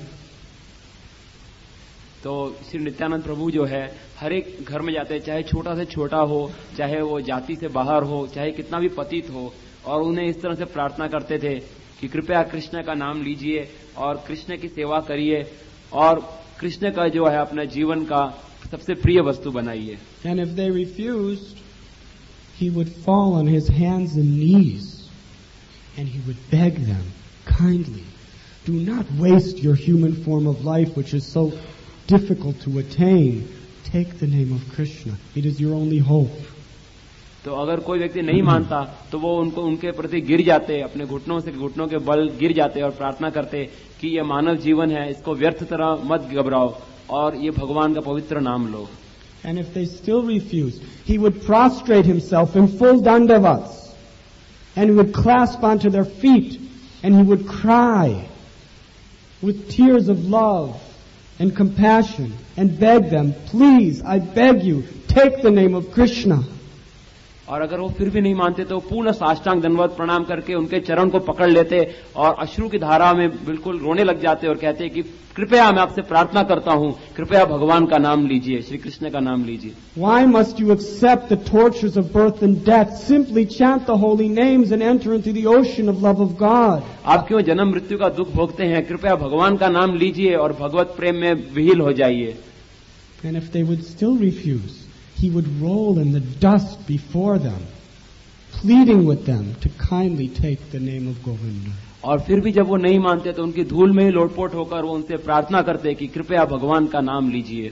तो श्री नित्यानंद प्रभु जो है हर एक घर में जाते हैं, चाहे छोटा से छोटा हो, चाहे वो जाति से बाहर हो, चाहे कितना भी पतित हो, और उन्हें इस तरह से प्रार्थना करते थे कि कृपया कृष्ण का नाम लीजिए और कृष्ण की सेवा करिए और कृष्ण का जो है अपने जीवन का सबसे प्रिय वस्तु बनाइए। And if they refused, he would fall on his hands and knees and he would beg them kindly, do not waste your human form of life which is so difficult to attain. Take the name of Krishna. It is your only hope. तो अगर कोई व्यक्ति नहीं मानता तो वो उनके प्रति गिर जाते, अपने घुटनों के बल गिर जाते और प्रार्थना करते कि ये मानव जीवन है, इसको व्यर्थ तरह मत घबराओ और ये भगवान का पवित्र नाम लो। And if they still refused, he would prostrate himself in full dandavats and he would clasp onto their feet and he would cry with tears of love and compassion and beg them, please, I beg you, take the name of Krishna. और अगर वो फिर भी नहीं मानते तो पूर्ण साष्टांग दंडवत प्रणाम करके उनके चरण को पकड़ लेते और अश्रु की धारा में बिल्कुल रोने लग जाते और कहते कि कृपया मैं आपसे प्रार्थना करता हूं, कृपया भगवान का नाम लीजिए, श्री कृष्ण का नाम लीजिए। Why must you accept the tortures of birth and death? Simply chant the holy names and enter into the ocean of love of God. आप क्यों जन्म मृत्यु का दुख भोगते हैं? कृपया भगवान का नाम लीजिए और भगवत प्रेम में विहील हो जाइए। And if they would still refuse, he would roll in the dust before them, pleading with them to kindly take the name of Govinda. और फिर भी जब वो नहीं मानते तो उनकी धूल में ही लोटपोट होकर वो उनसे प्रार्थना करते कि कृपया भगवान का नाम लीजिए।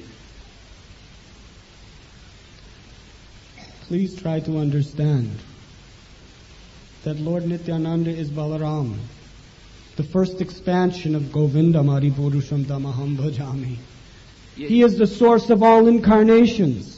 Please try to understand that Lord Nityananda is Balaram, the first expansion of Govinda Mari Purusham Tamaham Bhajami. He is the source of all incarnations.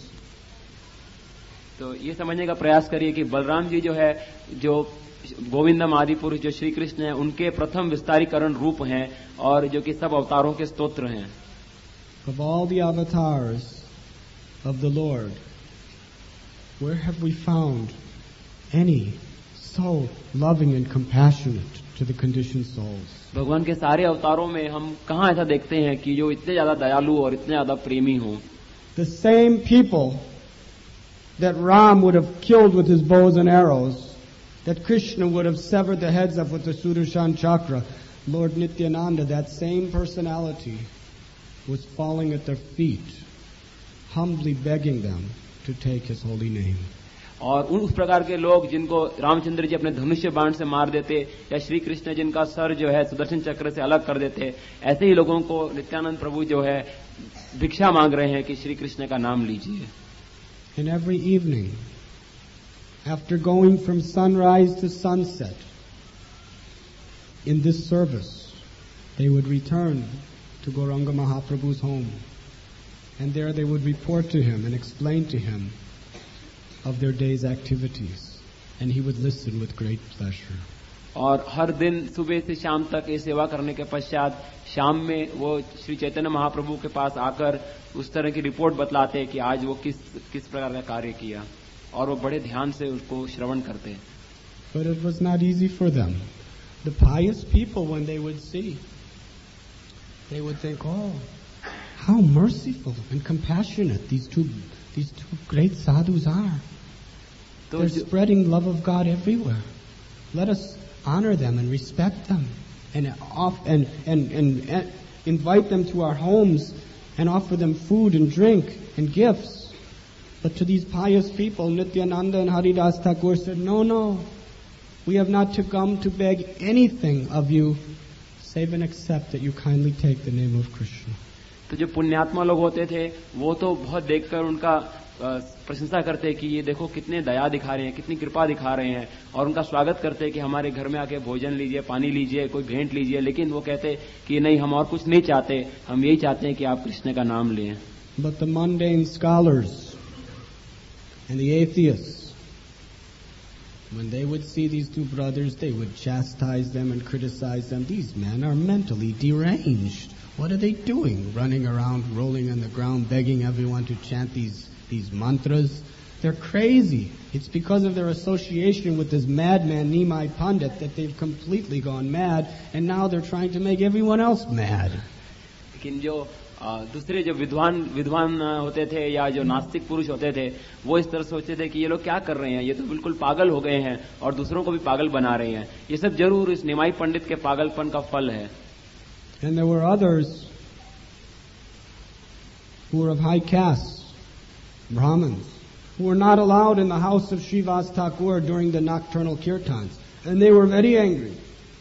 तो ये समझने का प्रयास करिए कि बलराम जी जो है, जो गोविंदम आदि पुरुष जो श्री कृष्ण है, उनके प्रथम विस्तारीकरण रूप हैं और जो कि सब अवतारों के स्तोत्र हैं। Of all the avatars of the Lord, where have we found any so loving and compassionate to the conditioned souls? भगवान के सारे अवतारों में हम कहाँ ऐसा देखते हैं कि जो इतने ज्यादा दयालु और इतने ज्यादा प्रेमी हों। The same people that Ram would have killed with his bows and arrows, that Krishna would have severed the heads of with the Sudarshan Chakra, Lord Nityananda, that same personality, was falling at their feet, humbly begging them to take his holy name. और उस प्रकार के लोग जिनको रामचंद्र जी अपने धनुष्य बाण से मार देते या श्री कृष्ण जिनका सर जो है सुदर्शन चक्र से अलग कर देते, ऐसे ही लोगों को नित्यानंद प्रभु जो है भिक्षा मांग रहे हैं कि श्री कृष्ण का नाम लीजिए। And every evening, after going from sunrise to sunset, in this service, they would return to Gauranga Mahaprabhu's home. And there they would report to him and explain to him of their day's activities. And he would listen with great pleasure. और हर दिन सुबह से शाम तक ये सेवा करने के पश्चात शाम में वो श्री चैतन्य महाप्रभु के पास आकर उस तरह की रिपोर्ट बतलाते कि आज वो किस प्रकार का कार्य किया, और वो बड़े ध्यान से उसको श्रवण करते। But it was not easy for them. The pious people, when they would see, they would think, oh, how merciful and compassionate these two great sadhus are. They're spreading love of God everywhere. Let us honor them and respect them and invite them to our homes and offer them food and drink and gifts. But to these pious people, Nityananda and Haridas Thakur said, no, we have not to come to beg anything of you save and accept that you kindly take the name of Krishna. तो जो पुण्यात्मा लोग होते थे वो तो बहुत देखकर उनका प्रशंसा करते कि ये देखो कितने दया दिखा रहे हैं, कितनी कृपा दिखा रहे हैं, और उनका स्वागत करते कि हमारे घर में आके भोजन लीजिए, पानी लीजिए, कोई भेंट लीजिए। लेकिन वो कहते कि नहीं, हम और कुछ नहीं चाहते, हम यही चाहते हैं कि आप कृष्ण का नाम लें। But the mundane scholars and the atheists, when they would see these two brothers, they would chastise them and criticize them. These men are mentally deranged. What are they doing? Running around, rolling on the ground, begging everyone to chant these mantras. They're crazy. It's because of their association with this madman Nimai Pandit that they've completely gone mad, and now they're trying to make everyone else mad. लेकिन जो दूसरे जो विद्वान होते थे या जो नास्तिक पुरुष होते थे, वो इस तरह सोचते थे कि ये लोग क्या कर रहे हैं, ये तो बिल्कुल पागल हो गए हैं और दूसरों को भी पागल बना रहे हैं। ये सब जरूर इस निमाई पंडित के पागलपन का फल है। And there were others who were of high caste, Brahmins, who were not allowed in the house of Srivas Thakur during the nocturnal kirtans. And they were very angry.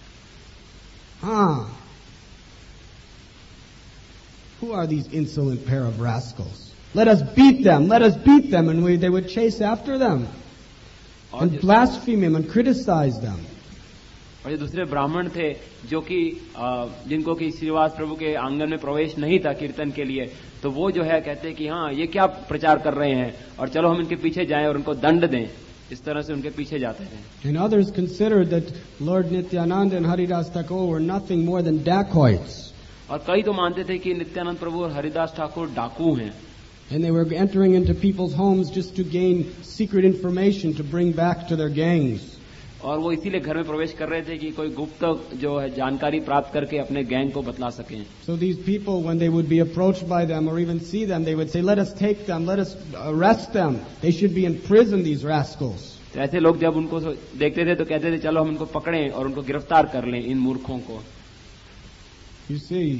Who are these insolent pair of rascals? Let us beat them, let us beat them. And they would chase after them and blaspheme him and criticize them. और जो दूसरे ब्राह्मण थे जो कि जिनको कि श्रीवास प्रभु के आंगन में प्रवेश नहीं था कीर्तन के लिए, तो वो जो है कहते कि हाँ ये क्या प्रचार कर रहे हैं और चलो हम इनके पीछे जाएं और उनको दंड दें। इस तरह से उनके पीछे जाते थे। And others considered that Lord Nityananda and Haridas Thakur were nothing more than dacoits. और कई तो मानते थे कि नित्यानंद प्रभु और हरिदास ठाकुर डाकू हैं। And they were entering into people's homes just to gain secret information to bring back to their gangs. और वो इसीलिए घर में प्रवेश कर रहे थे कि कोई गुप्त जो है जानकारी प्राप्त करके अपने गैंग को बतला सकें। So these people, when they would be approached by them or even see them, they would say, "Let us take them, let us arrest them. They should be in prison, these rascals." तो ऐसे लोग जब उनको देखते थे तो कहते थे चलो हम इनको पकड़ें और उनको गिरफ्तार कर लें, इन मूर्खों को। You see,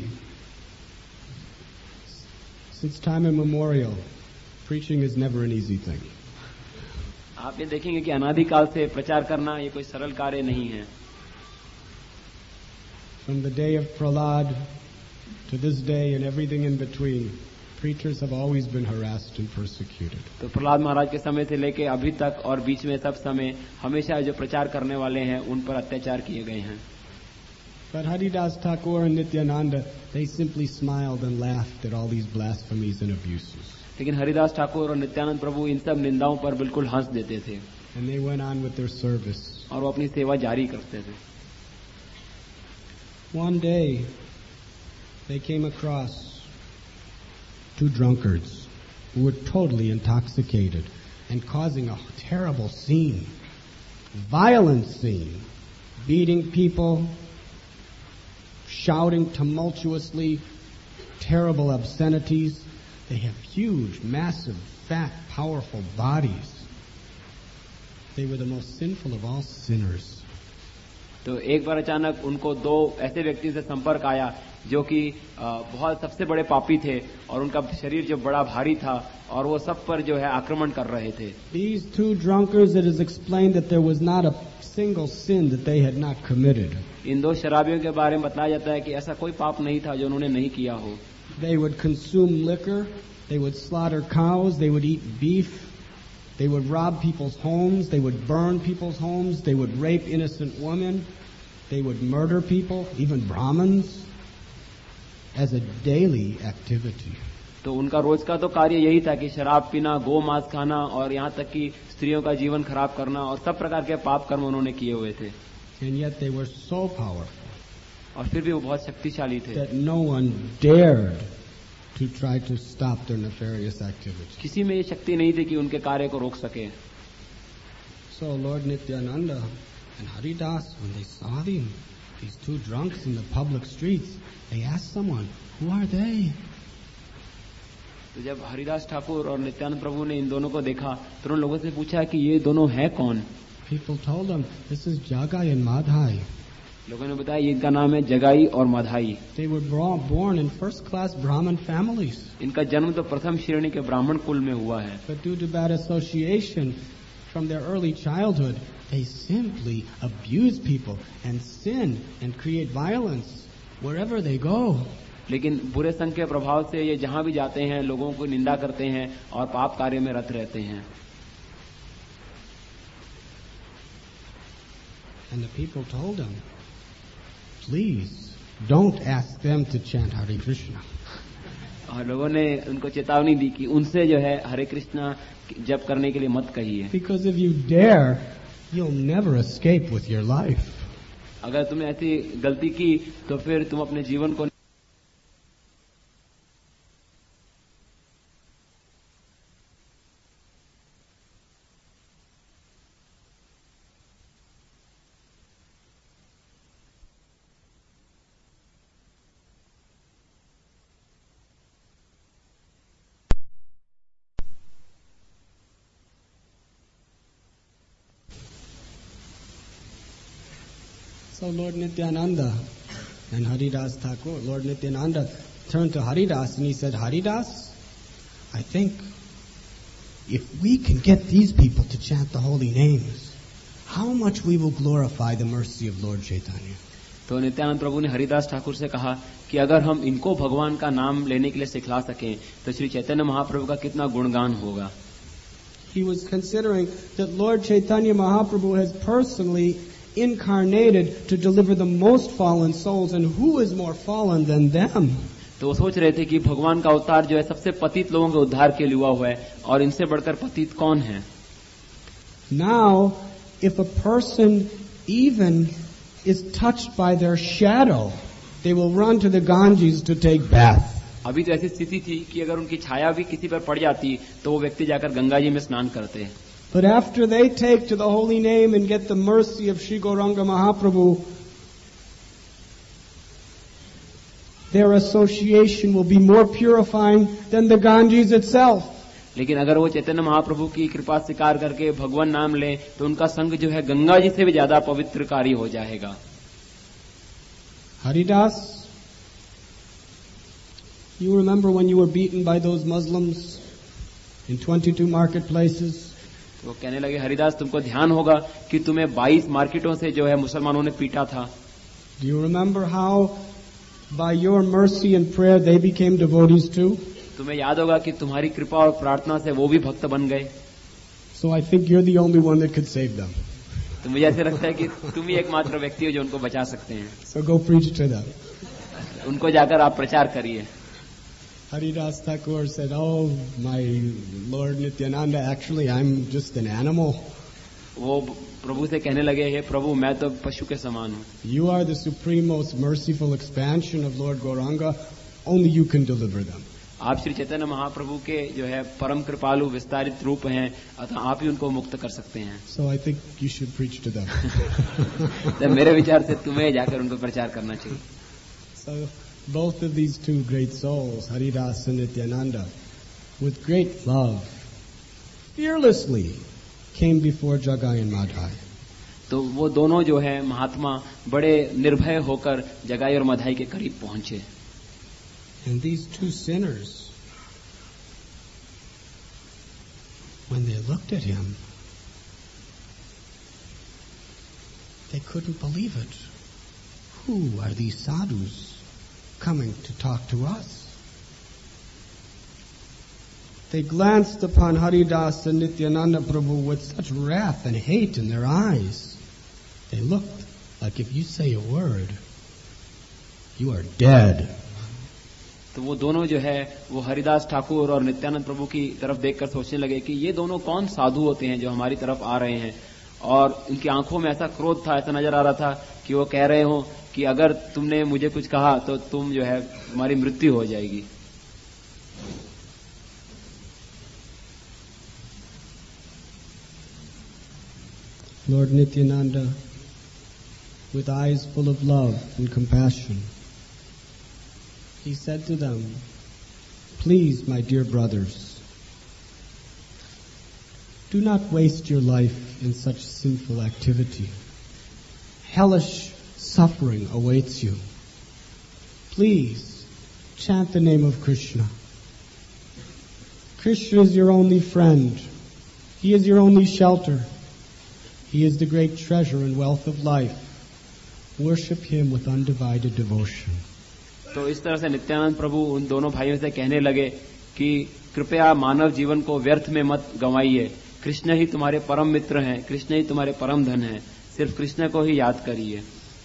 since time immemorial, preaching is never an easy thing. आप ये देखेंगे कि अनादिकाल से प्रचार करना ये कोई सरल कार्य नहीं है। From the day of Prahlad to this day and everything in between, preachers have always been harassed and persecuted. तो प्रहलाद महाराज के समय से लेके अभी तक और बीच में सब समय हमेशा जो प्रचार करने वाले हैं उन पर अत्याचार किए गए हैं। But Haridas Thakur and Nityananda, they simply smiled and laughed at all these blasphemies and abuses. लेकिन हरिदास ठाकुर और नित्यानंद प्रभु इन सब निंदाओं पर बिल्कुल हंस देते थे। And they went on with their service. और वो अपनी सेवा जारी करते थे। One day, they came across two drunkards who were totally intoxicated and causing a terrible scene, violent scene, beating people, shouting tumultuously, terrible obscenities. They have huge, massive, fat, powerful bodies. They were the most sinful of all sinners. तो एक बार अचानक उनको दो ऐसे व्यक्ति से संपर्क आया जो कि बहुत सबसे बड़े पापी थे और उनका शरीर जो बड़ा भारी था और वो सब पर जो है आक्रमण कर रहे थे। These two drunkards, it is explained that there was not a single sin that they had not committed. इन दो शराबियों के बारे में बताया जाता है कि ऐसा कोई पाप नहीं था जो उन्होंने नहीं किया हो। They would consume liquor, they would slaughter cows, they would eat beef, they would rob people's homes, they would burn people's homes, they would rape innocent women, they would murder people, even Brahmins, as a daily activity. तो उनका रोज का तो कार्य यही था कि शराब पीना, गौ मांस खाना और यहाँ तक कि स्त्रियों का जीवन खराब करना और सब प्रकार के पाप कर्म उन्होंने किए हुए थे। And yet they were so powerful और फिर भी वो बहुत शक्तिशाली थे that no one dared to try to stop their nefarious activities. किसी में ये शक्ति नहीं थी कि उनके कार्य को रोक सके। So Lord Nityananda and Haridas, when they saw these two drunks in the public streets, they asked someone, "Who are they?" तो जब हरिदास ठाकुर और नित्यानंद प्रभु ने इन दोनों को देखा तो उन लोगों से पूछा कि ये दोनों हैं कौन। People told them, "This is Jagai and Madhai." लोगों ने बताया ये इनका नाम है जगाई और माधाई। They were born in first-class Brahmin families. इनका जन्म तो प्रथम श्रेणी के ब्राह्मण कुल में हुआ है। But due to bad association from their early childhood, they simply abuse people and sin and create violence wherever they go. लेकिन बुरे संघ के प्रभाव से ये जहां भी जाते हैं लोगों को निंदा करते हैं और पाप कार्य में रत रहते हैं. And the people told him, please don't ask them to chant Hare Krishna. और लोगों ने उनको चेतावनी दी कि उनसे जो है हरे कृष्णा जप करने के लिए मत कहिए. Because if you dare, you'll never escape with your life. अगर तुमने ऐसी गलती की तो फिर तुम अपने जीवन को So Lord Nityananda and Haridas Thakur, Lord Nityananda turned to Haridas and he said, Haridas, I think if we can get these people to chant the holy names, how much we will glorify the mercy of Lord Chaitanya. तो नित्यानंद प्रभु ने हरिदास ठाकुर से कहा कि अगर हम इनको भगवान का नाम लेने के लिए सिखला सकें तो श्री चैतन्य महाप्रभु का कितना गुणगान होगा. He was considering that Lord Chaitanya Mahaprabhu has personally incarnated to deliver the most fallen souls, and who is more fallen than them? तो वो सोच रहे थे कि भगवान का अवतार जो है सबसे पतित लोगों के उद्धार के लिए हुआ हुआ है और इनसे बढ़कर पतित कौन है. Now, if a person even is touched by their shadow, they will run to the Ganges to take bath. अभी तो ऐसी स्थिति थी कि अगर उनकी छाया भी किसी पर पड़ जाती तो वो व्यक्ति जाकर गंगा जी में स्नान करते. But after they take to the holy name and get the mercy of Sri Gauranga Mahaprabhu, their association will be more purifying than the Ganges itself. लेकिन अगर वो चैतन्य महाप्रभु की कृपा स्वीकार करके भगवान नाम लें तो उनका संग जो है गंगा जी से भी ज्यादा पवित्रकारी हो जाएगा. Haridas, you remember when you were beaten by those Muslims in 22 marketplaces? तो कहने लगे हरिदास तुमको ध्यान होगा कि तुम्हें 22 मार्केटों से जो है मुसलमानों ने पीटा था. Do you remember how by your mercy and prayer they became devotees too? तुम्हें याद होगा कि तुम्हारी कृपा और प्रार्थना से वो भी भक्त बन गए. So I think you're the only one that could save them. तो मुझे ऐसे लगता है कि तुम ही एकमात्र व्यक्ति हो जो उनको बचा सकते हैं. So go preach to them. उनको जाकर आप प्रचार करिए. Haridas Thakur said, oh, my Lord Nityananda, actually I'm just an animal. वो प्रभु से कहने लगे हे प्रभु मैं तो पशु के समान हूँ. You are the supreme most merciful expansion of Lord Gauranga. Only you can deliver them. आप श्री चैतन्य महाप्रभु के जो है परम कृपालु विस्तारित रूप हैं अतः आप ही उनको मुक्त कर सकते हैं. So I think you should preach to them. तो मेरे विचार से तुम्हें जाकर उनको प्रचार करना चाहिए. So both of these two great souls, Haridas and Nityananda, with great love, fearlessly came before Jagai and Madhai. तो वो दोनों जो है महात्मा बड़े निर्भय होकर जगाई और मधाई के करीब पहुंचे. And these two sinners, when they looked at him, they couldn't believe it. Who are these sadhus coming to talk to us? They glanced upon Haridas and Nityananda Prabhu with such wrath and hate in their eyes. They looked like if you say a word, you are dead. तो वो दोनों जो है वो हरिदास ठाकुर और नित्यानंद प्रभु की तरफ देखकर सोचने लगे कि ये दोनों कौन साधु होते हैं जो हमारी तरफ आ रहे हैं. और उनकी आंखों में ऐसा क्रोध था, ऐसा नजर आ रहा था कि वो कह रहे हो कि अगर तुमने मुझे कुछ कहा तो तुम जो है तुम्हारी मृत्यु हो जाएगी. Lord Nityananda, with eyes full of love and compassion, he said to them, please, my dear brothers, do not waste your life in such sinful activity. Hellish suffering awaits you. Please, chant the name of Krishna. Krishna is your only friend. He is your only shelter. He is the great treasure and wealth of life. Worship Him with undivided devotion. तो इस तरह से नित्यानंद प्रभु उन दोनों भाइयों से कहने लगे कि कृपया मानव जीवन को व्यर्थ में मत गंवाइए। कृष्ण ही तुम्हारे परम मित्र हैं, कृष्ण ही तुम्हारे परम धन हैं, सिर्फ कृष्ण को ही याद करिए।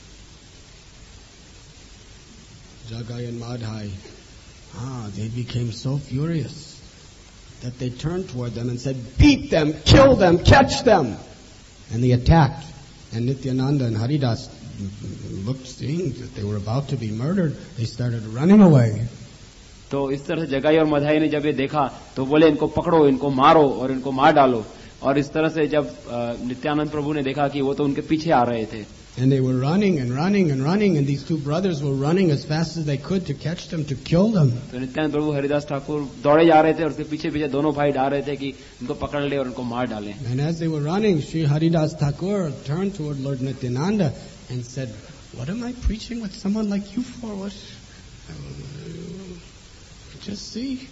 Jagai and Madhai, they became so furious that they turned toward them and said, beat them, kill them, catch them. And they attacked. And Nityananda and Haridas looked, seeing that they were about to be murdered, they started running away. तो इस तरह से जगाई और मधाई ने जब ये देखा तो बोले इनको पकड़ो, इनको मारो और इनको मार डालो। और इस तरह से जब नित्यानंद प्रभु ने देखा कि वो तो उनके पीछे आ रहे थे, and they were running and running and running, and these two brothers were running as fast as they could to catch them, to kill them. तो नित्यानंद प्रभु हरिदास ठाकुर दौड़े जा रहे थे और उसके पीछे पीछे दोनों भाई जा रहे थे कि इनको पकड़ ले और इनको मार डालें। And as they were running, Sri Haridas Thakur turned toward Lord Nityananda and said, what am I preaching with someone like you for? What? Just see.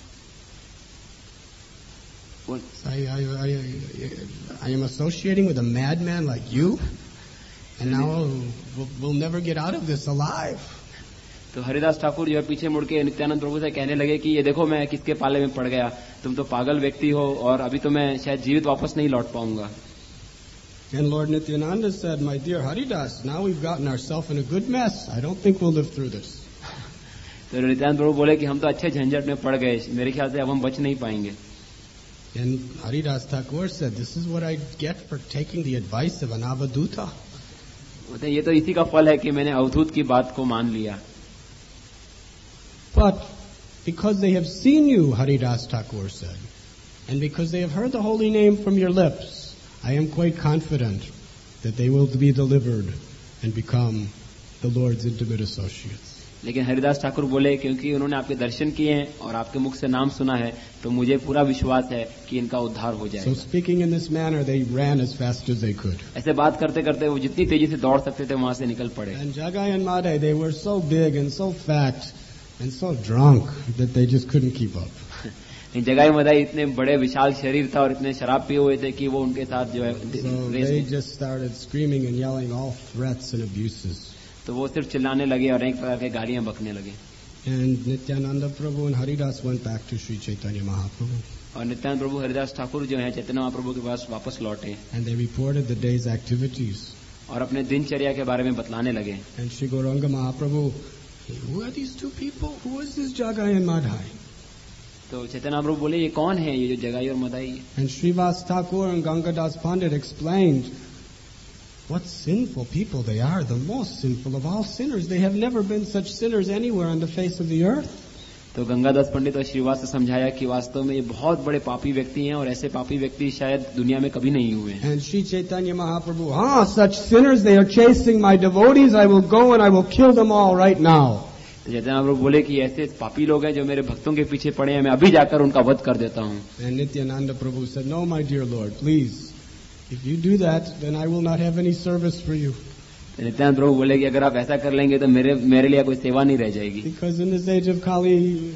What? I am associating with a madman like you, and now we'll never get out of this alive. तो हरिदास ठाकुर जो है पीछे मुड़ के नित्यानंद प्रभु से कहने लगे कि ये देखो मैं किसके पाले में पड़ गया, तुम तो पागल व्यक्ति हो और अभी तो मैं शायद जीवित वापस नहीं लौट पाऊंगा। And Lord Nityananda said, my dear Haridas, now we've gotten ourselves in a good mess. I don't think we'll live through this. तो नित्यानंद प्रभु बोले कि हम तो अच्छे झंझट में पड़ गए, मेरे ख्याल से अब हम बच नहीं पाएंगे। And Haridas Thakur said, this is what I get for taking the advice of an avaduta. ये तो इसी का फल है कि मैंने अवधूत की बात को मान लिया। But because they have seen you, Haridas Thakur said, and because they have heard the holy name from your lips, I am quite confident that they will be delivered and become the Lord's intimate associates. लेकिन हरिदास ठाकुर बोले क्योंकि उन्होंने आपके दर्शन किए हैं और आपके मुख से नाम सुना है तो मुझे पूरा विश्वास है कि इनका उद्धार हो जाएगा। So speaking in this manner, they ran as fast as they could. ऐसे बात करते करते वो जितनी तेजी से दौड़ सकते थे वहां से निकल पड़े। And Jagai and Madhai, they were so big and so fat and so drunk that they just couldn't keep up. जगाई मदाई इतने बड़े विशाल शरीर था और इतने शराब पिए हुए थे कि वो उनके साथ जो है So they just started screaming and yelling all threats and abuses. तो वो सिर्फ चिल्लाने लगे और अनेक प्रकार के गालियां बकने लगे। And Nityananda Prabhu and Haridas went back to Sri Chaitanya Mahaprabhu. और नित्यानंद प्रभु हरिदास ठाकुर जो है चैतन्य महाप्रभु के पास वापस लौटे And they reported the day's activities. और अपने दिनचर्या के बारे में बतलाने लगे। And Sri Gauranga Mahaprabhu, who are these two people? Who is this Jagai and Madhai? तो चैतन्य महाप्रभु बोले ये कौन है ये जो जगाई और Madai? And Srivas Thakur and Gangadas Pandit explained what sinful people they are, the most sinful of all sinners. They have never been such sinners anywhere on the face of the earth. तो गंगादास पंडित और श्रीवास ने समझाया कि वास्तव में ये बहुत बड़े पापी व्यक्ति हैं और ऐसे पापी व्यक्ति शायद दुनिया में कभी नहीं हुए हैं। And Sri Chaitanya Mahaprabhu, such sinners, they are chasing my devotees. I will go and I will kill them all right now. तो चैतन्य महाप्रभु बोले कि ऐसे पापी लोग हैं जो मेरे भक्तों के पीछे पड़े हैं, मैं अभी जाकर उनका वध कर देता हूँ। And Nityananda Prabhu said, no, my dear Lord, please. If you do that, then I will not have any service for you. Nityanand प्रभु बोले कि अगर आप ऐसा कर लेंगे तो मेरे लिए कोई सेवा नहीं रह जाएगी। Because in this age of Kali,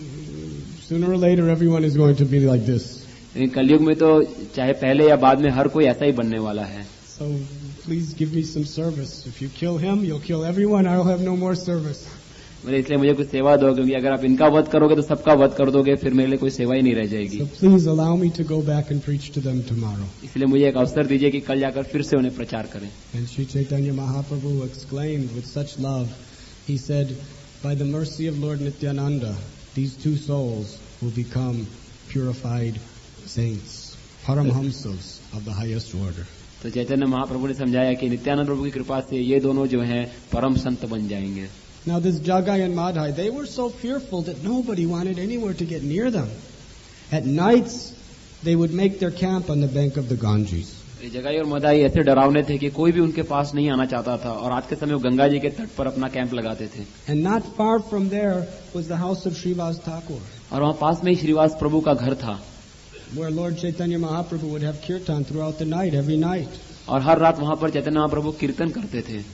sooner or later everyone is going to be like this. लेकिन कलयुग में तो चाहे पहले या बाद में हर कोई ऐसा ही बनने वाला है। So please give me some service. If you kill him, you'll kill everyone. I will have no more service. बोले इसलिए मुझे कुछ सेवा दो क्योंकि अगर आप इनका वध करोगे तो सबका वध कर दोगे, फिर मेरे लिए कोई सेवा ही नहीं रह जाएगी। So please allow me to go back and preach to them tomorrow. इसलिए मुझे एक अवसर दीजिए कि कल जाकर फिर से उन्हें प्रचार करें। And Sri Chaitanya Mahaprabhu exclaimed with such love, he said, by the mercy of Lord Nityananda, these two souls will become purified saints, Paramhamsas of the highest order. तो चैतन्य महाप्रभु ने समझाया कि नित्यानंद प्रभु की कृपा से ये दोनों जो हैं परम संत बन जाएंगे। Now this Jagai and Madhai, they were so fearful that nobody wanted anywhere to get near them. At nights, they would make their camp on the bank of the Ganges. जगाई और मदाई ऐसे डरावने थे कि कोई भी उनके पास नहीं आना चाहता था और रात के समय वो गंगा जी के तट पर अपना कैंप लगाते थे। And not far from there was the house of Srivas Thakur, और वहाँ पास में ही श्रीवास प्रभु का घर था, where Lord Chaitanya Mahaprabhu would have kirtan throughout the night, every night. और हर रात वहाँ पर चैतन्य महाप्रभु कीर्तन करते थे।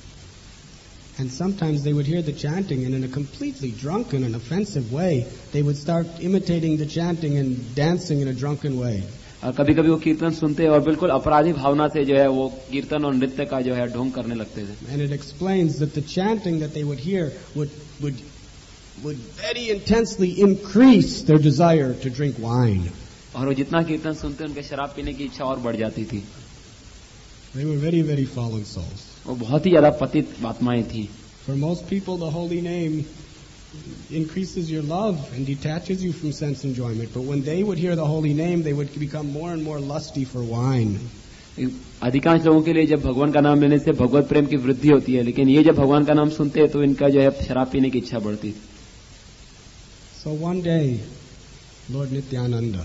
And sometimes they would hear the chanting, and in a completely drunken and offensive way, they would start imitating the chanting and dancing in a drunken way. और कभी कभी वो कीर्तन सुनते और बिल्कुल अपराधी भावना से जो है वो कीर्तन और नृत्य का जो है ढोंग करने लगते थे। And it explains that the chanting that they would hear would would very intensely increase their desire to drink wine. और वो जितना कीर्तन सुनते उनके शराब पीने की इच्छा और बढ़ जाती थी. They were very, very fallen souls. वो बहुत ही ज्यादा पतित आत्माएं थी. For most people, the holy name increases your love and detaches you from sense enjoyment. But when they would hear the holy name, they would become more and more lusty for wine. अधिकांश लोगों के लिए जब भगवान का नाम लेने से भगवत प्रेम की वृद्धि होती है, लेकिन ये जब भगवान का नाम सुनते हैं तो इनका जो है शराब पीने की इच्छा बढ़ती थी. So one day, Lord Nityananda,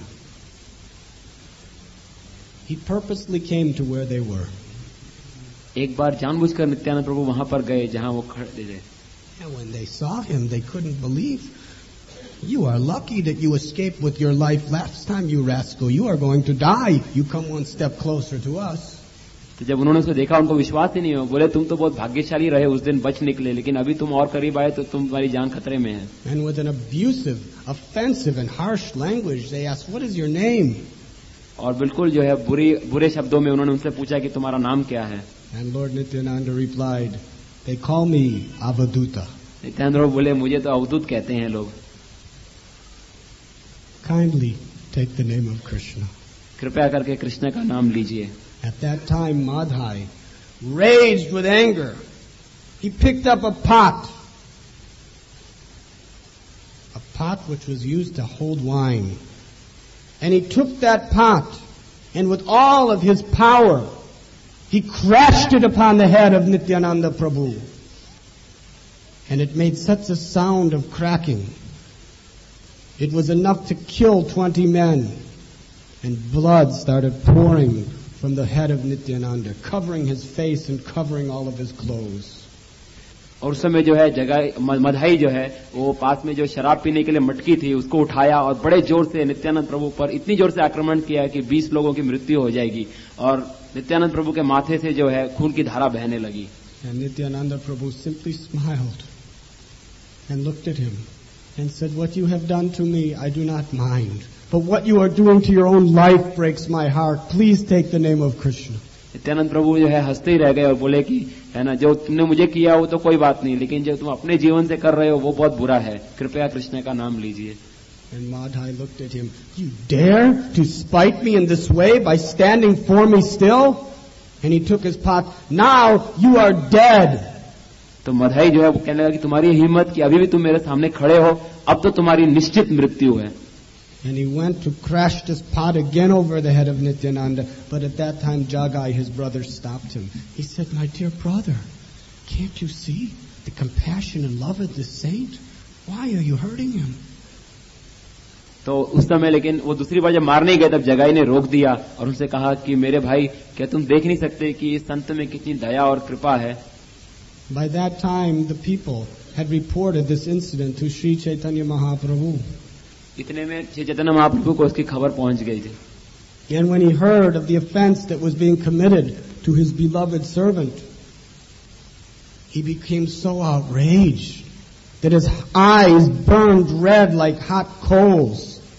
he purposely came to where they were. एक बार जानबूझकर नित्यानंद प्रभु वहां पर गए जहां वो खड़े थे. And when they saw him, they couldn't believe. You are lucky that you escaped with your life last time, you rascal. You are going to die. You come one step closer to us. तो जब उन्होंने उसको देखा उनको विश्वास ही नहीं हुआ. बोले तुम तो बहुत भाग्यशाली रहे, उस दिन बच निकले, लेकिन अभी तुम और करीब आए तो तुम्हारी जान खतरे में है. And with an abusive, offensive and harsh language, they asked, "What is your name?" और बिल्कुल जो है बुरे शब्दों में उन्होंने उनसे पूछा कि तुम्हारा नाम क्या है. And Lord Nityananda replied, "They call me Avaduta." Nityanand प्रभु बोले मुझे तो अवधूत कहते हैं लोग. Kindly take the name of Krishna. कृपया करके कृष्ण का नाम लीजिए. At that time, Madhai, raged with anger, he picked up a pot which was used to hold wine, and he took that pot, and with all of his power, he crashed it upon the head of Nityananda Prabhu. And it made such a sound of cracking. It was enough to kill 20 men. And blood started pouring from the head of Nityananda, covering his face and covering all of his clothes. और उस समय जो है जगह मधाई जो है वो पास में जो शराब पीने के लिए मटकी थी उसको उठाया और बड़े जोर से नित्यानंद प्रभु पर इतनी जोर से आक्रमण किया कि 20 लोगों की मृत्यु हो जाएगी. और नित्यानंद प्रभु के माथे से जो है खून की धारा बहने लगी. And Nityananda Prabhu simply smiled and looked at him and said, "What you have done to me, I do not mind. But what you are doing to your own life breaks my heart. Please take the name of Krishna." Nityanand प्रभु जो है हंसते ही रह गए और बोले कि है ना, जो तुमने मुझे किया वो तो कोई बात नहीं, लेकिन जो तुम अपने जीवन से कर रहे हो वो बहुत बुरा है. कृपया कृष्ण का नाम लीजिए. And Madhai looked at him. "You dare to spite me in this way by standing for me still?" And he took his pot. "Now you are dead." तो मधाई जो है वो कहने लगा कि तुम्हारी हिम्मत कि अभी भी तुम मेरे सामने खड़े हो, अब तो तुम्हारी निश्चित मृत्यु है. And he went to crash this pot again over the head of Nityananda. But at that time, Jagai, his brother, stopped him. He said, "My dear brother, can't you see the compassion and love of this saint? Why are you hurting him?" तो उस समय लेकिन वो दूसरी बार जब मारने गए तब जगाई ने रोक दिया और उनसे कहा कि मेरे भाई, क्या तुम देख नहीं सकते कि इस संत में कितनी दया और कृपा है. By that time, the people had reported this incident to Sri Chaitanya Mahaprabhu. इतने में श्री चैतन्य महाप्रभु को उसकी खबर पहुंच गई थी. And when he heard of the offense that was being committed to his beloved servant, he became so outraged that his eyes burned red like hot coals.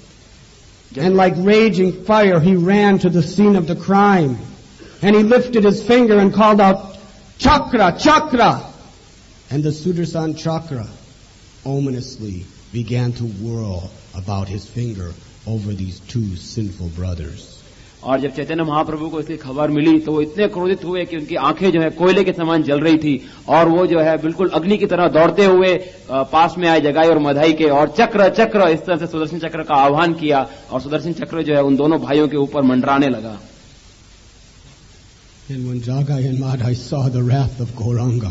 And like raging fire, he ran to the scene of the crime. And he lifted his finger and called out, "Chakra, Chakra!" And the Sudarshan Chakra ominously began to whirl about his finger over these two sinful brothers. और जब चैतन्य महाप्रभु को इसकी खबर मिली तो वो इतने क्रोधित हुए कि उनकी आंखें जो है कोयले के समान जल रही थी और वो जो है बिल्कुल अग्नि की तरह दौड़ते हुए पास में आए जगाई और मधाई के और चक्र चक्र इस तरह से सुदर्शन चक्र का आह्वान किया और सुदर्शन चक्र जो है उन दोनों भाइयों के ऊपर मंडराने लगा. And when Jagai and Madhai saw the wrath of Gauranga,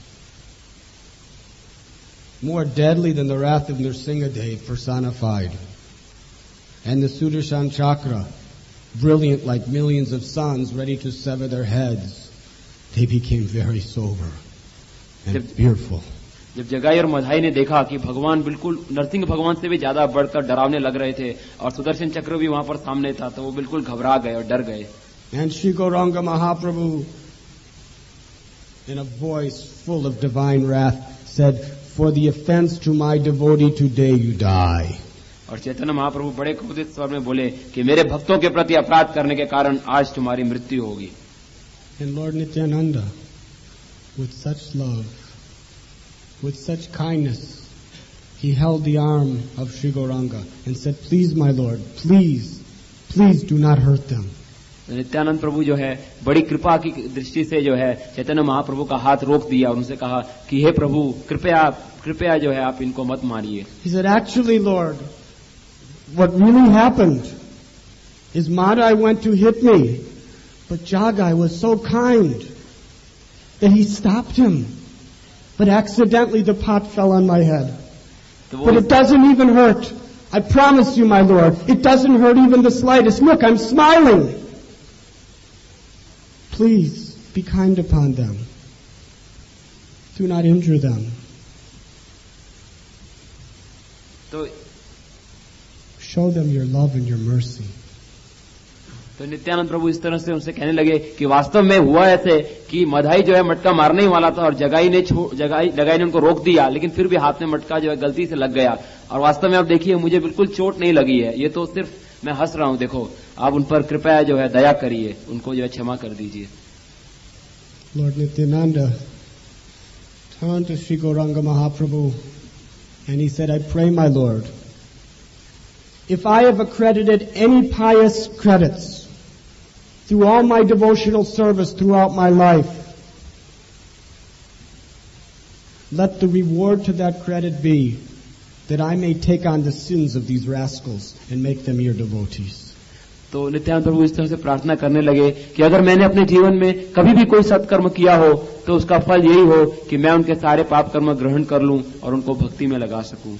more deadly than the wrath of Nrsingadev personified, and the Sudarshan Chakra, brilliant like millions of suns ready to sever their heads, they became very sober and fearful. जब जगाई और मधाई ने देखा कि भगवान बिल्कुल नरसिंह भगवान से भी ज्यादा बढ़कर डरावने लग रहे थे और सुदर्शन चक्र भी वहां पर सामने था, तो वो बिल्कुल घबरा गए और डर गए. And Sri Gauranga Mahaprabhu, in a voice full of divine wrath, said, "For the offense to my devotee today you die." और चैतन्य महाप्रभु बड़े क्रोधित स्वर में बोले कि मेरे भक्तों के प्रति अपराध करने के कारण आज तुम्हारी मृत्यु होगी. And Lord Nityananda, with such love, with such kindness, he held the arm of Sri Gauranga and said, "Please, my Lord, please, please do not hurt them." Nityanand प्रभु जो है बड़ी कृपा की दृष्टि से जो है चैतन्य महाप्रभु का हाथ रोक दिया और उनसे कहा कि हे प्रभु कृपया कृपया जो है आप इनको मत मारिए. He said, "Actually, Lord, what really happened is Madhai went to hit me, but Jagai was so kind that he stopped him. But accidentally the pot fell on my head. But it doesn't even hurt. I promise you, my Lord, it doesn't hurt even the slightest. Look, I'm smiling. Please, be kind upon them. Do not injure them." तो Show them your love and your mercy. तो नित्यानंद प्रभु इस तरह से उनसे कहने लगे कि वास्तव में हुआ ऐसे कि मधाई जो है मटका मारने ही वाला था और जगाई ने उनको रोक दिया, लेकिन फिर भी हाथ में मटका जो है गलती से लग गया. और वास्तव में आप देखिए मुझे बिल्कुल चोट नहीं लगी है, ये तो सिर्फ मैं हंस रहा हूं. देखो आप उन पर कृपया जो है दया करिए, उनको जो है क्षमा कर दीजिए. Lord Nityananda turned to Sri Gauranga Mahaprabhu and he said, "I pray, my Lord, if I have accredited any pious credits through all my devotional service throughout my life, let the reward to that credit be that I may take on the sins of these rascals and make them your devotees." तो नित्यानंद प्रभु इस तरह से प्रार्थना करने लगे कि अगर मैंने अपने जीवन में कभी भी कोई सत्कर्म किया हो तो उसका फल यही हो कि मैं उनके सारे पाप कर्म ग्रहण कर लूं और उनको भक्ति में लगा सकूं.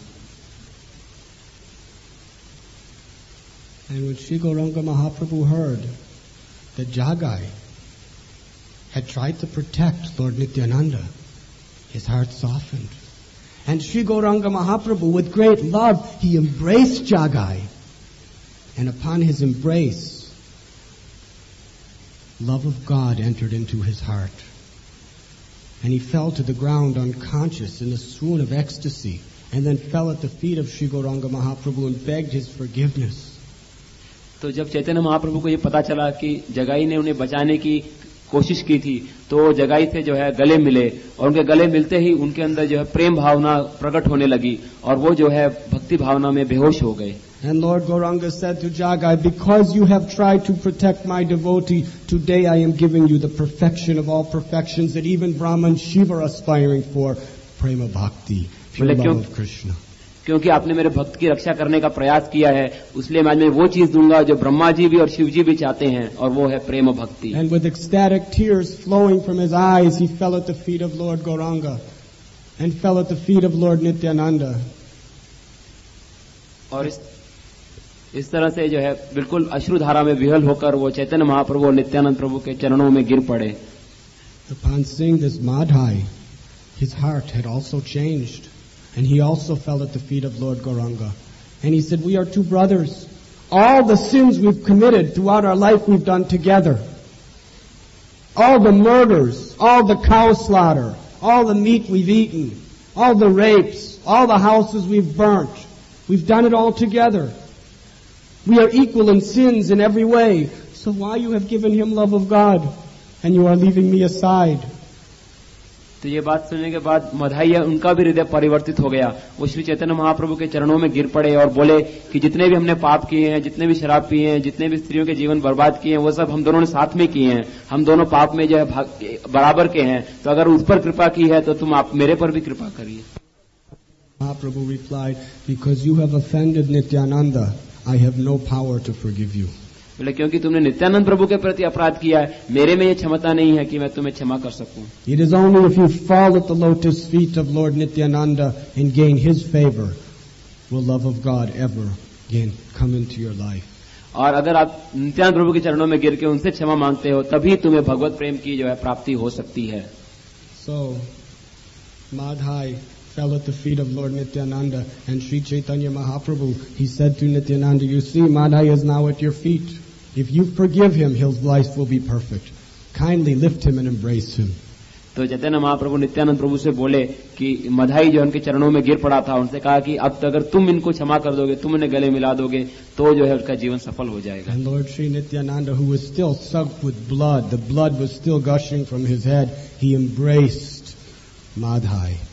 And when Sri Gauranga Mahaprabhu heard that Jagai had tried to protect Lord Nityananda, his heart softened. And Sri Gauranga Mahaprabhu, with great love, he embraced Jagai. And upon his embrace, love of God entered into his heart. And he fell to the ground unconscious in a swoon of ecstasy, and then fell at the feet of Sri Gauranga Mahaprabhu and begged his forgiveness. तो जब चैतन्य महाप्रभु को ये पता चला कि जगाई ने उन्हें बचाने की कोशिश की थी तो जगाई से जो है गले मिले और उनके गले मिलते ही उनके अंदर जो है प्रेम भावना प्रकट होने लगी और वो जो है भक्ति भावना में बेहोश हो गए. And Lord Gauranga said to Jagai, "Because you have tried to protect my devotee, today I am giving you the perfection of all perfections that even Brahma and Shiva are aspiring for, prema bhakti, pure love of Krishna." क्योंकि आपने मेरे भक्त की रक्षा करने का प्रयास किया है, इसलिए मैं आज मैं वो चीज दूंगा जो ब्रह्मा जी भी और शिव जी भी चाहते हैं और वो है प्रेम भक्ति. And with ecstatic tears flowing from his eyes, he fell at the feet of Lord Gauranga and fell at the feet of Lord Nityananda. और इस तरह से जो है बिल्कुल अश्रुधारा में विहल होकर वो चैतन्य महाप्रभु और नित्यानंद प्रभु के चरणों में गिर पड़े. Upon seeing this Madhai, his heart had also changed. And he also fell at the feet of Lord Gauranga. And he said, "We are two brothers. All the sins we've committed throughout our life we've done together. All the murders, all the cow slaughter, all the meat we've eaten, all the rapes, all the houses we've burnt. We've done it all together. We are equal in sins in every way. So why you have given him love of God and you are leaving me aside?" तो ये बात सुनने के बाद मधाई उनका भी हृदय परिवर्तित हो गया. वो श्री चैतन्य महाप्रभु के चरणों में गिर पड़े और बोले कि जितने भी हमने पाप किए हैं, जितने भी शराब पिए हैं, जितने भी स्त्रियों के जीवन बर्बाद किए हैं, वो सब हम दोनों ने साथ में किए हैं. हम दोनों पाप में जो है बराबर के हैं. तो अगर उस पर कृपा की है तो तुम आप मेरे पर भी कृपा करिए. Mahaprabhu replied, "Because you have offended Nityananda, I have no power to forgive you." बोले क्योंकि तुमने नित्यानंद प्रभु के प्रति अपराध किया है, मेरे में ये क्षमता नहीं है कि मैं तुम्हें क्षमा कर सकूं. It is only if you fall at the lotus feet of Lord Nityananda and gain his favor will love of God ever again come into your life. और अगर आप नित्यानंद प्रभु के चरणों में गिर के उनसे क्षमा मांगते हो तभी तुम्हें भगवत प्रेम की जो है प्राप्ति हो सकती है. So Madhai fell at the feet of Lord Nityananda and Sri Chaitanya Mahaprabhu, he said to Nityananda, "You see, Madhai is now at your feet. If you forgive him, his life will be perfect. Kindly lift him and embrace him." तो चैतन्य महाप्रभु नित्यानंद प्रभु से बोले कि मधाई जो उनके चरणों में गिर पड़ा था, उनसे कहा कि अब अगर तुम इनको क्षमा कर दोगे, तुम उन्हें गले मिला दोगे तो जो है उसका जीवन सफल हो जाएगा. And Lord Sri Nityananda, who was still soaked with blood, the blood was still gushing from his head, he embraced Madhai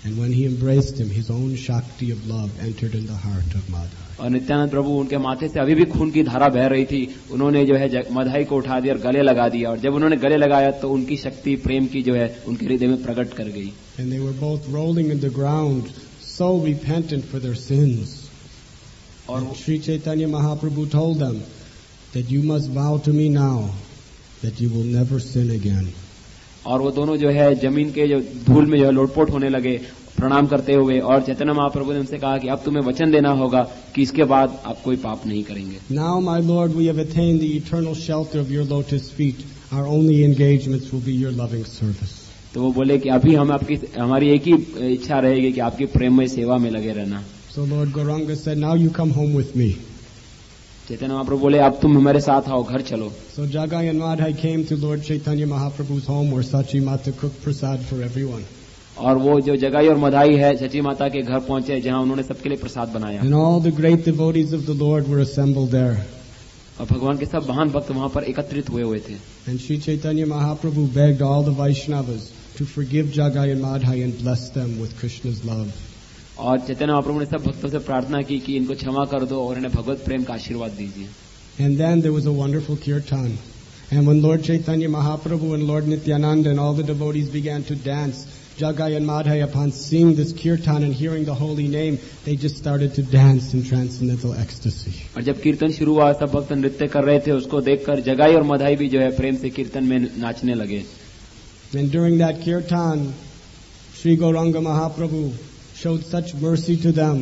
And when he embraced him, his own Shakti of love entered in the heart of Madhai. और नित्यानंद प्रभु उनके माथे से अभी भी खून की धारा बह रही थी, उन्होंने जो है मधाई को उठा दिया और गले लगा दिया, और जब उन्होंने गले लगाया तो उनकी शक्ति प्रेम की जो है उनके हृदय में प्रकट कर गई. And they were both rolling in the ground, so repentant for their sins. And Sri Chaitanya Mahaprabhu told them that you must vow to me now that you will never sin again. और वो दोनों जो है जमीन के जो धूल में जो है लोटपोट होने लगे प्रणाम करते हुए, और चैतन्य महाप्रभु ने उनसे कहा कि अब तुम्हें वचन देना होगा कि इसके बाद आप कोई पाप नहीं करेंगे. Now, my Lord, we have attained the eternal shelter of your lotus feet. Our only engagements will be your loving service. तो वो बोले कि अभी हमारी एक ही इच्छा रहेगी कि आपकी प्रेममय सेवा में लगे रहना. So Lord Gauranga said, now you come home with me. Chaitanya Mahaprabhu बोले अब तुम हमारे साथ आओ, घर चलो. So Jagai and Madhai came to Lord Chaitanya Mahaprabhu's home where Sachi Mata cooked prasad for everyone. और वो जो जगाई और मधाई है सची माता के घर पहुंचे, जहां उन्होंने सबके लिए प्रसाद बनाया. And all the great devotees of the Lord were assembled there. और भगवान के सब महान भक्त वहां पर एकत्रित हुए थे. And Sri Chaitanya Mahaprabhu begged all the Vaishnavas to forgive Jagai and Madhai and bless them with Krishna's love. और चैतन्य महाप्रभु ने सब भक्तों से प्रार्थना की कि इनको क्षमा कर दो और इन्हें भगवत प्रेम का आशीर्वाद दीजिए. And then there was a wonderful kirtan. And when Lord Chaitanya Mahaprabhu and Lord Nityananda and all the devotees began to dance, Jagai and Madhai, upon seeing this kirtan and hearing the holy name, they just started to dance in transcendental ecstasy. और जब कीर्तन शुरू हुआ सब भक्त नृत्य कर रहे थे, उसको देखकर जगाई और मधाई भी जो है प्रेम से कीर्तन में नाचने लगे. And during that kirtan, Sri Gauranga Mahaprabhu showed such mercy to them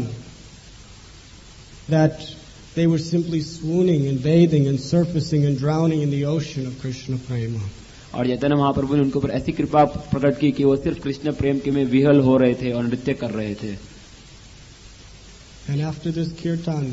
that they were simply swooning and bathing and surfacing and drowning in the ocean of Krishna Prema. और चैतन्य महाप्रभु ने उनको पर ऐसी कृपा प्रकट की कि वो सिर्फ कृष्ण प्रेम के में विहल हो रहे थे और नृत्य कर रहे थे. And after this kirtan,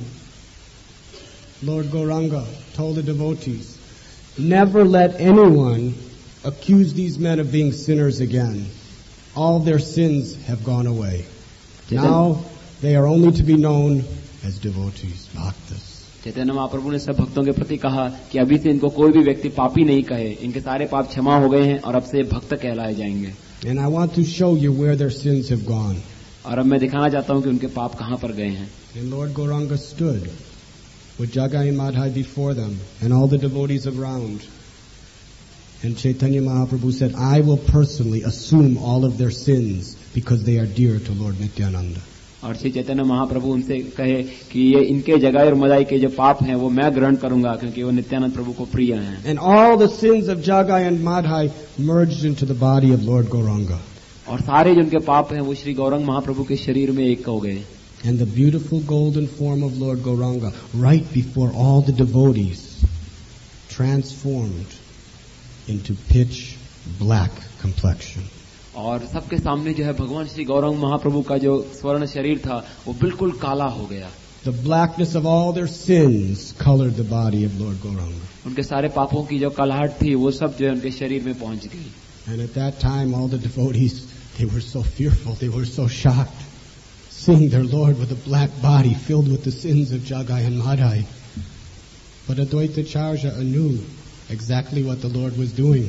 Lord Gauranga told the devotees, never let anyone accuse these men of being sinners again. All their sins have gone away. Now they are only to be known as devotees, bhaktas. Chaitanya Mahaprabhu ने सब भक्तों के प्रति कहा कि अभी से इनको कोई भी व्यक्ति पापी नहीं कहे, इनके सारे पाप क्षमा हो गए हैं और अब से भक्त कहलाए जाएंगे. And I want to show you where their sins have gone. और अब मैं दिखाना चाहता हूं कि उनके पाप कहां पर गए हैं. And Lord Gauranga stood with Jagai and Madhai before them and all the devotees around. And Chaitanya Mahaprabhu said, I will personally assume all of their sins because they are dear to Lord Nityananda. और श्री चैतन्य महाप्रभु उनसे कहे कि ये इनके जगाई और मदाई के जो पाप हैं वो मैं ग्रहण करूंगा क्योंकि वो नित्यानंद प्रभु को प्रिय हैं. And all the sins of Jagai and Madhai merged into the body of Lord Gauranga. और सारे जो उनके पाप हैं वो श्री गौरंग महाप्रभु के शरीर में एक हो गए. And the beautiful golden form of Lord Gauranga, right before all the devotees, transformed into pitch black complexion. और सबके सामने जो है भगवान श्री गौरंग महाप्रभु का जो स्वर्ण शरीर था वो बिल्कुल काला हो गया. The blackness of all their sins colored the body of Lord Gauranga. उनके सारे पापों की जो कालाहट थी वो सब जो है उनके शरीर में पहुंच गई. And at that time all the devotees, they were so fearful, they were so shocked, seeing their Lord with a black body filled with the sins of Jagai and Madhai. But Advaita Charya knew exactly what the Lord was doing.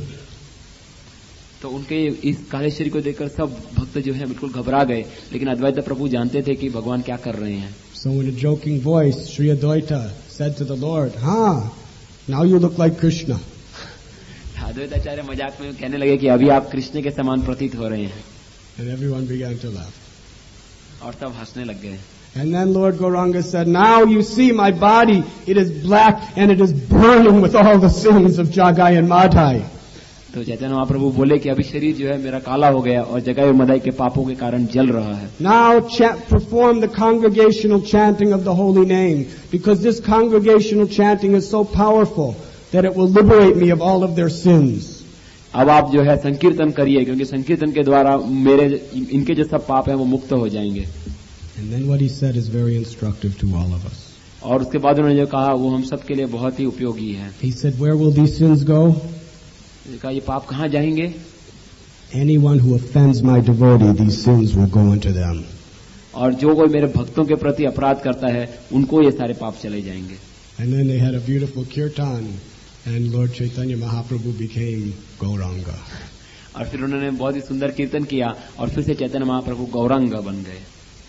तो उनके इस काले शरीर को देखकर सब भक्त जो है बिल्कुल घबरा गए, लेकिन अद्वैत प्रभु जानते थे कि भगवान क्या कर रहे हैं. So in a joking voice, Sri Advaita said to the Lord, now you look like Krishna. Advaitacharya मजाक में कहने लगे कि अभी आप कृष्ण के समान प्रतीत हो रहे हैं. And everyone began to laugh. और सब हंसने लग गए. And then Lord Gauranga said, now you see my body, it is black and it is burning with all the sins of Jagai and Madhai. तो चैतन्य महाप्रभु बोले कि अभी शरीर जो है मेरा काला हो गया और जगाई और मदाई के पापों के कारण जल रहा है. Now perform the congregational chanting of the holy name, because this congregational chanting is so powerful that it will liberate me of all of their sins. अब आप जो है संकीर्तन करिए क्योंकि संकीर्तन के द्वारा मेरे इनके जो सब पाप हैं वो मुक्त हो जाएंगे. And then what he said is very instructive to all of us. और उसके बाद उन्होंने जो कहा वो हम सब के लिए बहुत ही उपयोगी है. He said, where will these sins go? कहा ये पाप कहाँ जाएंगे? Anyone who offends my devotee, these sins will go into them. और जो कोई मेरे भक्तों के प्रति अपराध करता है उनको ये सारे पाप चले जाएंगे. And then they had a beautiful kirtan, and Lord Chaitanya Mahaprabhu became Gauranga. और फिर उन्होंने बहुत ही सुंदर कीर्तन किया और फिर से चैतन्य महाप्रभु गौरांग बन गए।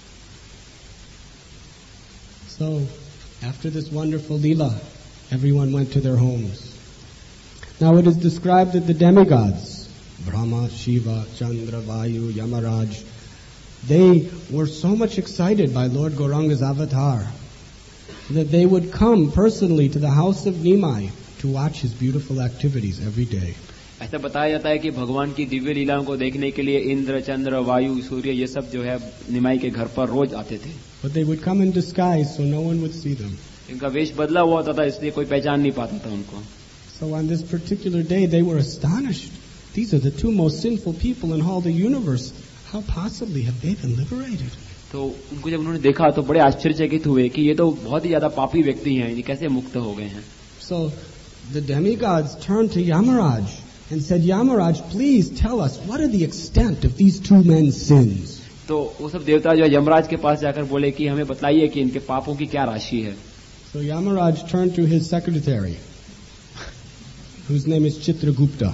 So, after this wonderful Leela, everyone went to their homes. Now it is described that the demigods, Brahma, Shiva, Chandra, Vayu, Yamaraj, they were so much excited by Lord Gauranga's avatar that they would come personally to the house of Nimai to watch his beautiful activities every day. ऐसा बताया जाता है कि भगवान की दिव्य लीलाओं को देखने के लिए इंद्र, चंद्र, वायु, सूर्य ये सब जो है निमाई के घर पर रोज आते थे। But they would come in disguise so no one would see them. इनका वेश बदला हुआ होता था इसलिए कोई पहचान नहीं पाता था उनको। So on this particular day they were astonished. These are the two most sinful people in all the universe. How possibly have they been liberated? तो उनको जब उन्होंने देखा तो बड़े आश्चर्यचकित हुए कि ये तो बहुत ही ज्यादा पापी व्यक्ति हैं, ये कैसे मुक्त हो गए हैं। So the demigods turned to Yamaraj and said, Yamaraj, please tell us, what are the extent of these two men's sins? तो वो सब देवता जो यमराज के पास जाकर बोले कि हमें बताइए कि इनके पापों की क्या राशि है। So Yamaraj turned to his secretary, whose name is Chitragupta.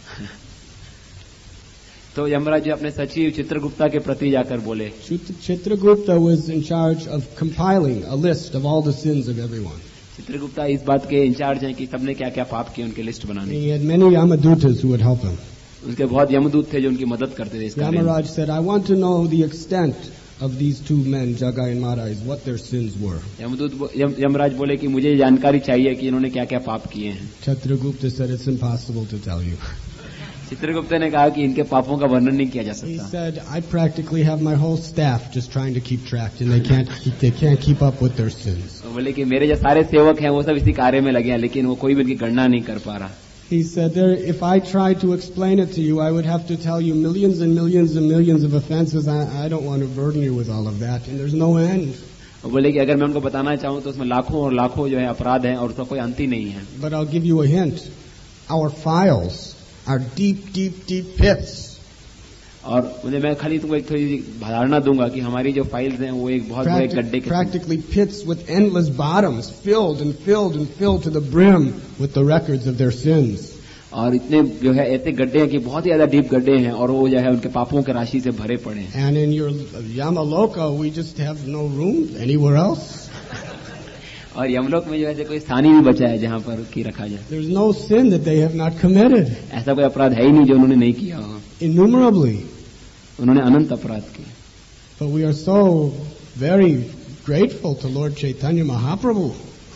तो यमराज जी अपने सचिव चित्रगुप्ता के प्रति जाकर बोले। Chitragupta was in charge of compiling a list of all the sins of everyone. Chitragupta इस बात के इंचार्ज हैं कि सबने क्या क्या पाप किए उनके लिस्ट बनाने। He had many Yamadutas who would help him. उनके बहुत यमदूत थे जो उनकी मदद करते थे इस कार्य में। Yamaraj said, I want to know the extent of these two men, Jagai and Madai, what their sins were. Yamraj बोले कि मुझे जानकारी चाहिए कि इन्होंने क्या क्या पाप किए हैं। Chitragupta said, it's impossible to tell you. Chitragupta ने कहा कि इनके पापों का वर्णन नहीं किया जा He सकता। said, I practically have my whole staff just trying to keep track, and they can't keep up with their sins. तो बोले कि मेरे जो सारे सेवक हैं वो सब इसी कार्य में लगे हैं लेकिन वो कोई भी इनकी गणना नहीं कर पा रहा। He said, if I tried to explain it to you, I would have to tell you millions and millions and millions of offenses. I don't want to burden you with all of that, and there's no end. वो बोले कि अगर मैं उनको बताना चाहूँ तो उसमें लाखों और लाखों जो है अपराध हैं और उसका कोई अंत ही नहीं है। But I'll give you a hint. Our files are deep, deep, deep pits. और मुझे मैं खाली तुमको एक थोड़ी धारणा दूंगा कि हमारी जो फाइल्स हैं वो एक बहुत बड़े गड्ढे के practically pits with endless bottoms, filled and filled and filled to the brim with the records of their sins. और इतने जो है ऐसे गड्ढे हैं कि बहुत ही ज्यादा डीप गड्ढे हैं और वो जो है उनके पापों के राशि से भरे पड़े हैं। And in your Yamaloka, we just have no room anywhere else. और यमलोक में जो है कोई स्थान ही नहीं बचा है जहाँ पर की रखा जाए। There's no sin that they have not committed. ऐसा कोई अपराध है ही नहीं जो उन्होंने नहीं किया हो। Innumerably. उन्होंने अनंत अपराध किए। But we are so very grateful to Lord Chaitanya Mahaprabhu.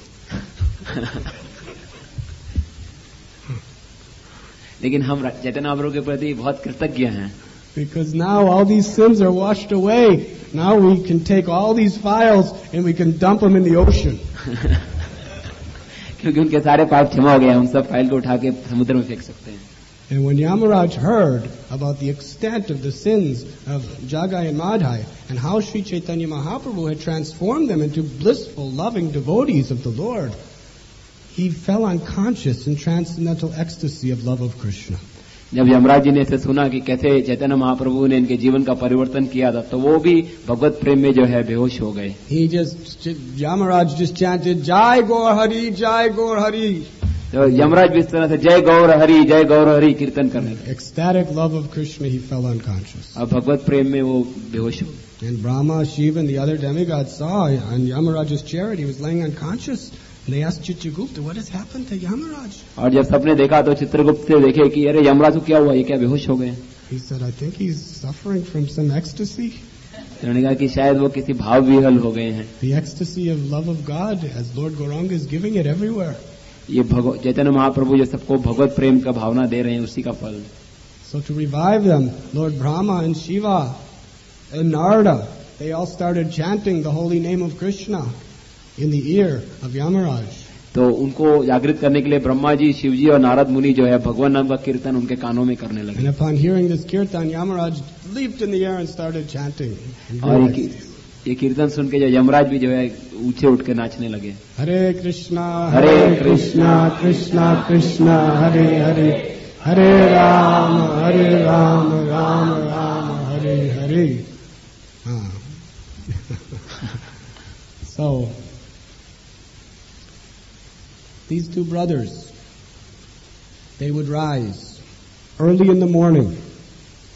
लेकिन हम चैतन्य महाप्रभु के प्रति बहुत कृतज्ञ हैं। Because now all these sins are washed away. Now we can take all these files and we can dump them in the ocean. क्योंकि उनके सारे पाप क्षमा हो गए, हम सब फाइल को उठा के समुद्र में फेंक सकते हैं। And when Yamaraj heard about the extent of the sins of Jagai and Madhai and how Sri Chaitanya Mahaprabhu had transformed them into blissful, loving devotees of the Lord, he fell unconscious in transcendental ecstasy of love of Krishna. जब यमराज जी ने इसे सुना कि कैसे चैतन्य महाप्रभु ने इनके जीवन का परिवर्तन किया था तो वो भी भगवत प्रेम में जो है बेहोश हो गए। Yamaraj just chanted Jai Gaur Hari, Jai Gaur Hari. तो यमराज भी इस तरह से जय गौर हरि कीर्तन करने लगे। Ecstatic love of Krishna, he fell unconscious. अब भगवत प्रेम में वो बेहोश हो गए। And Brahma, Shiva, and the other demigods saw on Yamaraj's chariot he was laying unconscious. And they asked Chitragupta, what has happened to Yamaraj? और जब सबने देखा तो चित्रगुप्त से देखे कि अरे यमराज को क्या हुआ, ये क्या बेहोश हो गए। He said, I think he's suffering from some ecstasy. उन्होंने कहा कि शायद वो किसी भाव विहल हो गए हैं। The ecstasy of love of God, as Lord Gauranga is giving it everywhere. ये चैतन्य महाप्रभु जो सबको भगवत प्रेम का भावना दे रहे हैं उसी का फल। So to revive them, Lord Brahma and Shiva and Narada, they all started chanting the holy name of Krishna in the ear of Yamaraj. तो उनको जागृत करने के लिए ब्रह्मा जी, शिव जी और नारद मुनि जो है भगवान नाम का कीर्तन उनके कानों में करने लगे। And upon hearing this kirtan, Yamaraj leaped in the air and started chanting. और ये कीर्तन सुन के जो यमराज भी जो है ऊंचे उठ के नाचने लगे। हरे कृष्णा कृष्णा कृष्णा हरे हरे, हरे Ram Ram Ram Hare Hare. So these two brothers, they would rise early in the morning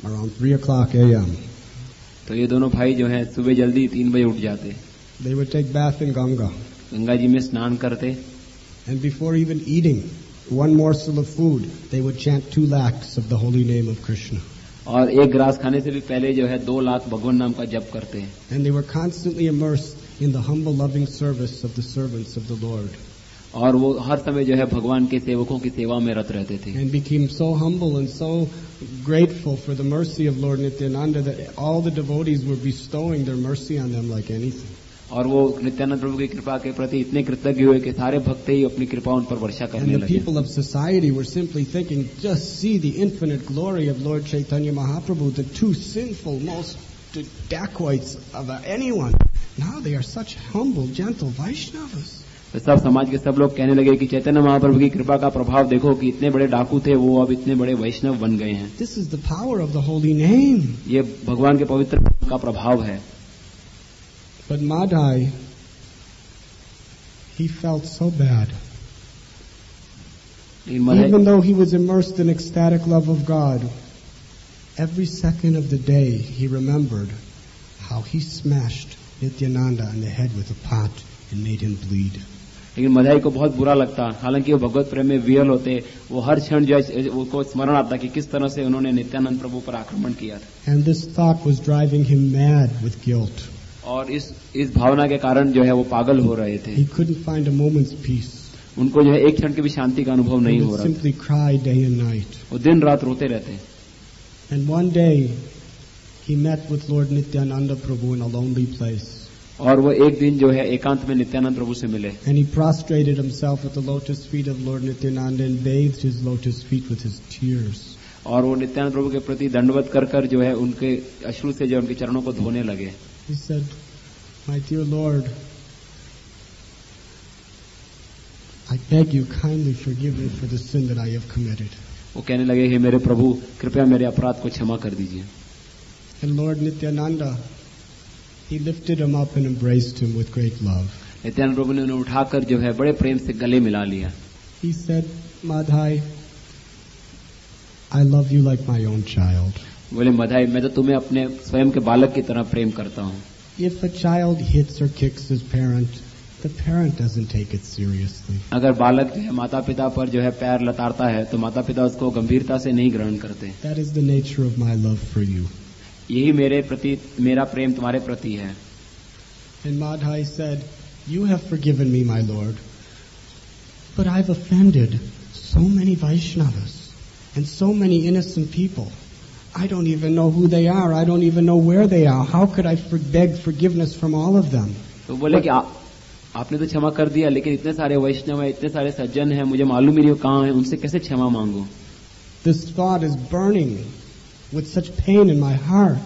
around 3 o'clock a.m. तो ये दोनों भाई जो हैं सुबह जल्दी 3 बजे उठ जाते, They would take bath in Ganga. Ganga ji में स्नान करते, And before even eating one morsel of food, they would chant 2 lakhs of the holy name of Krishna. और एक ग्रास खाने से भी पहले जो है 2 लाख भगवान नाम का जप करते हैं। And they were constantly immersed in the humble, loving service of the servants of the Lord. और वो हर समय जो है भगवान के सेवकों की सेवा में रत रहते थे। And became so humble and so grateful for the mercy of Lord Nityananda that all the devotees were bestowing their mercy on them like anything. और वो नित्यानंद प्रभु की कृपा के प्रति इतने कृतज्ञ हुए कि सारे भक्त ही अपनी कृपा उन पर वर्षा करने And the लगे। people of society were simply thinking, just see the infinite glory of Lord Chaitanya Mahaprabhu, the 2 sinful, most dacoits of anyone. Now they are such humble, gentle Vaishnavas. तो सब समाज के सब लोग कहने लगे कि चैतन्य महाप्रभु की कृपा का प्रभाव देखो कि इतने बड़े डाकू थे वो अब इतने बड़े वैष्णव बन गए हैं। This is the power of the holy name. ये भगवान के पवित्र नाम का प्रभाव है। But Madhai, he felt so bad. Even though he was immersed in ecstatic love of God, every second of the day he remembered how he smashed Nityananda on the head with a pot and made him bleed. लेकिन मधाई को बहुत बुरा लगता, हालांकि वो भगवत प्रेम में vial होते, वो हर क्षण जो है उनको स्मरण आता कि किस तरह से उन्होंने नित्यानंद प्रभु पर आक्रमण किया था। And this thought was driving him mad with guilt. और इस भावना के कारण जो है वो पागल हो रहे थे। He couldn't find a moment's peace. उनको जो है एक क्षण की भी शांति का अनुभव नहीं He हो would रहा था। simply cry day and night. वो दिन रात रोते रहते। And one day he met with Lord Nityananda Prabhu in a lonely place. और वो एक दिन जो है एकांत में नित्यानंद प्रभु से मिले। And he prostrated himself at the lotus feet of Lord Nityananda and bathed his lotus feet with his tears. और वो नित्यानंद प्रभु के प्रति दंडवत कर कर जो है उनके अश्रु से जो उनके चरणों को धोने लगे। He said, "My dear Lord, I beg you kindly forgive me for the sin that I have committed." वो कहने लगे, हे मेरे प्रभु कृपया मेरे अपराध को क्षमा कर दीजिए। And Lord Nityananda, he lifted him up and embraced him with great love. Nityanand प्रभु ने उन्हें उठाकर जो है बड़े प्रेम से गले मिला लिया। He said, "Madhai, I love you like my own child. बोले मधाई मैं तो तुम्हें अपने स्वयं के बालक की तरह प्रेम करता हूँ। If a child hits or kicks his parent, the parent doesn't take it seriously. अगर बालक जो है माता पिता पर जो है पैर लताड़ता है तो माता पिता उसको गंभीरता से नहीं ग्रहण करते। That is the nature of my love for you." यही मेरा प्रेम तुम्हारे प्रति है। And Madhai said, "You have forgiven me, my Lord, but I've offended so many Vaishnavas and so many innocent people. I don't even know who they are. I don't even know where they are. How could I beg forgiveness from all of them?" तो बोले कि आपने तो क्षमा कर दिया, लेकिन इतने सारे वैष्णव हैं, इतने सारे सज्जन हैं, मुझे मालूम ही नहीं कहाँ हैं, उनसे कैसे क्षमा मांगू। This thought is burning with such pain in my heart.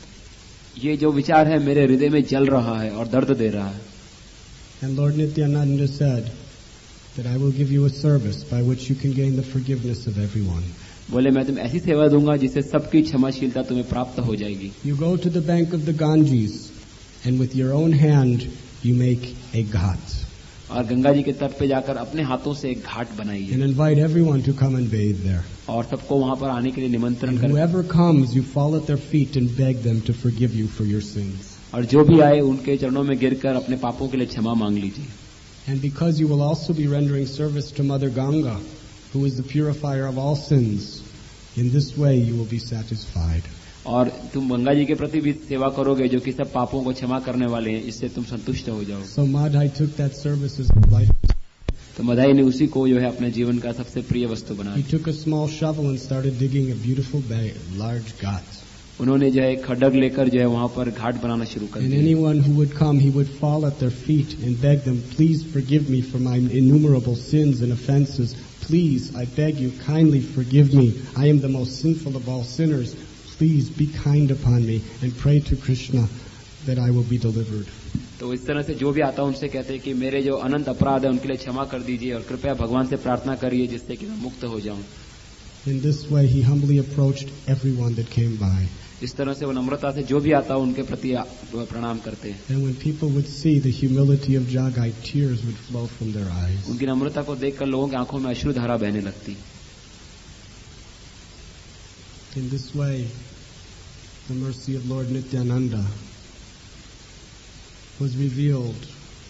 ये जो विचार है मेरे हृदय में जल रहा है और दर्द दे रहा है। And Lord Nityananda said that I will give you a service by which you can gain the forgiveness of everyone. बोले मैं तुम्हें ऐसी सेवा दूंगा जिससे सबकी क्षमाशीलता तुम्हें प्राप्त हो जाएगी। You go to the bank of the Ganges and with your own hand you make a ghat. और गंगा जी के तट पे जाकर अपने हाथों से एक घाट बनाइए And invite everyone to come and bathe there. और सबको वहां पर आने के लिए निमंत्रण And करें। whoever comes, you fall at their feet and beg them to forgive you for your sins. और जो भी आए उनके चरणों में गिरकर अपने पापों के लिए क्षमा मांग लीजिए। And because you will also be rendering service to Mother Ganga, who is the purifier of all sins, in this way you will be satisfied. और तुम गंगा जी के प्रति भी सेवा करोगे जो कि सब पापों को क्षमा करने वाले हैं, इससे तुम संतुष्ट हो जाओ। So Madhai took that service as his life. तो मधाई ने उसी को जो है अपने जीवन का सबसे प्रिय वस्तु बना He दिया। took a small shovel and started digging a beautiful large ghat. उन्होंने जो है खड्डक लेकर जो है वहां पर घाट बनाना शुरू कर And दिया। anyone who would come, he would fall at their feet and beg them, "Please forgive me for my innumerable sins and offenses. Please, I beg you, kindly forgive me. I am the most sinful of all sinners. Please be kind upon me and pray to Krishna that I will be delivered." तो इस तरह से जो भी आता है उनसे कहते हैं कि मेरे जो अनंत अपराध है उनके लिए क्षमा कर दीजिए और कृपया भगवान से प्रार्थना करिए जिससे कि मैं मुक्त हो जाऊं। In this way, he humbly approached everyone that came by. इस तरह से वो नम्रता से जो भी आता है उनके प्रति प्रणाम करते हैं। And when people would see the humility of Jagai, tears would flow from their eyes. उनकी नम्रता को देखकर लोगों की आंखों में अश्रुधारा बहने लगती। In this way, the mercy of Lord Nityananda was revealed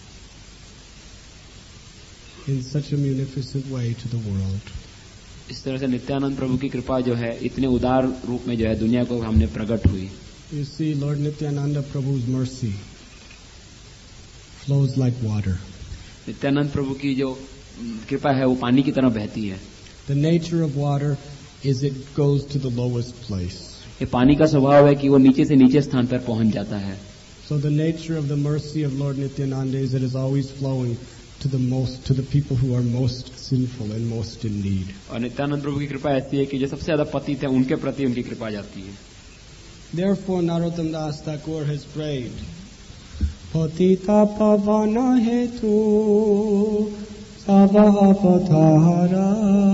in such a munificent way to the world. इस तरह से नित्यानंद प्रभु की कृपा जो है इतने उदार रूप में जो है दुनिया को हमने प्रकट हुई. You see, Lord Nityananda Prabhu's mercy flows like water. Nityanand प्रभु की जो कृपा है वो पानी की तरह बहती है. The nature of water is it goes to the lowest place. ये पानी का स्वभाव है कि वो नीचे से नीचे स्थान पर पहुंच जाता है. So the nature of the mercy of Lord Nityananda is it is always flowing to the people who are most sinful and most in need. और नित्यानंद प्रभु की कृपा ऐसी है कि जो सबसे ज्यादा पतित है उनके प्रति उनकी कृपा जाती है. Therefore Narottam Das Thakur has prayed, Patita pavana hetu sava avatara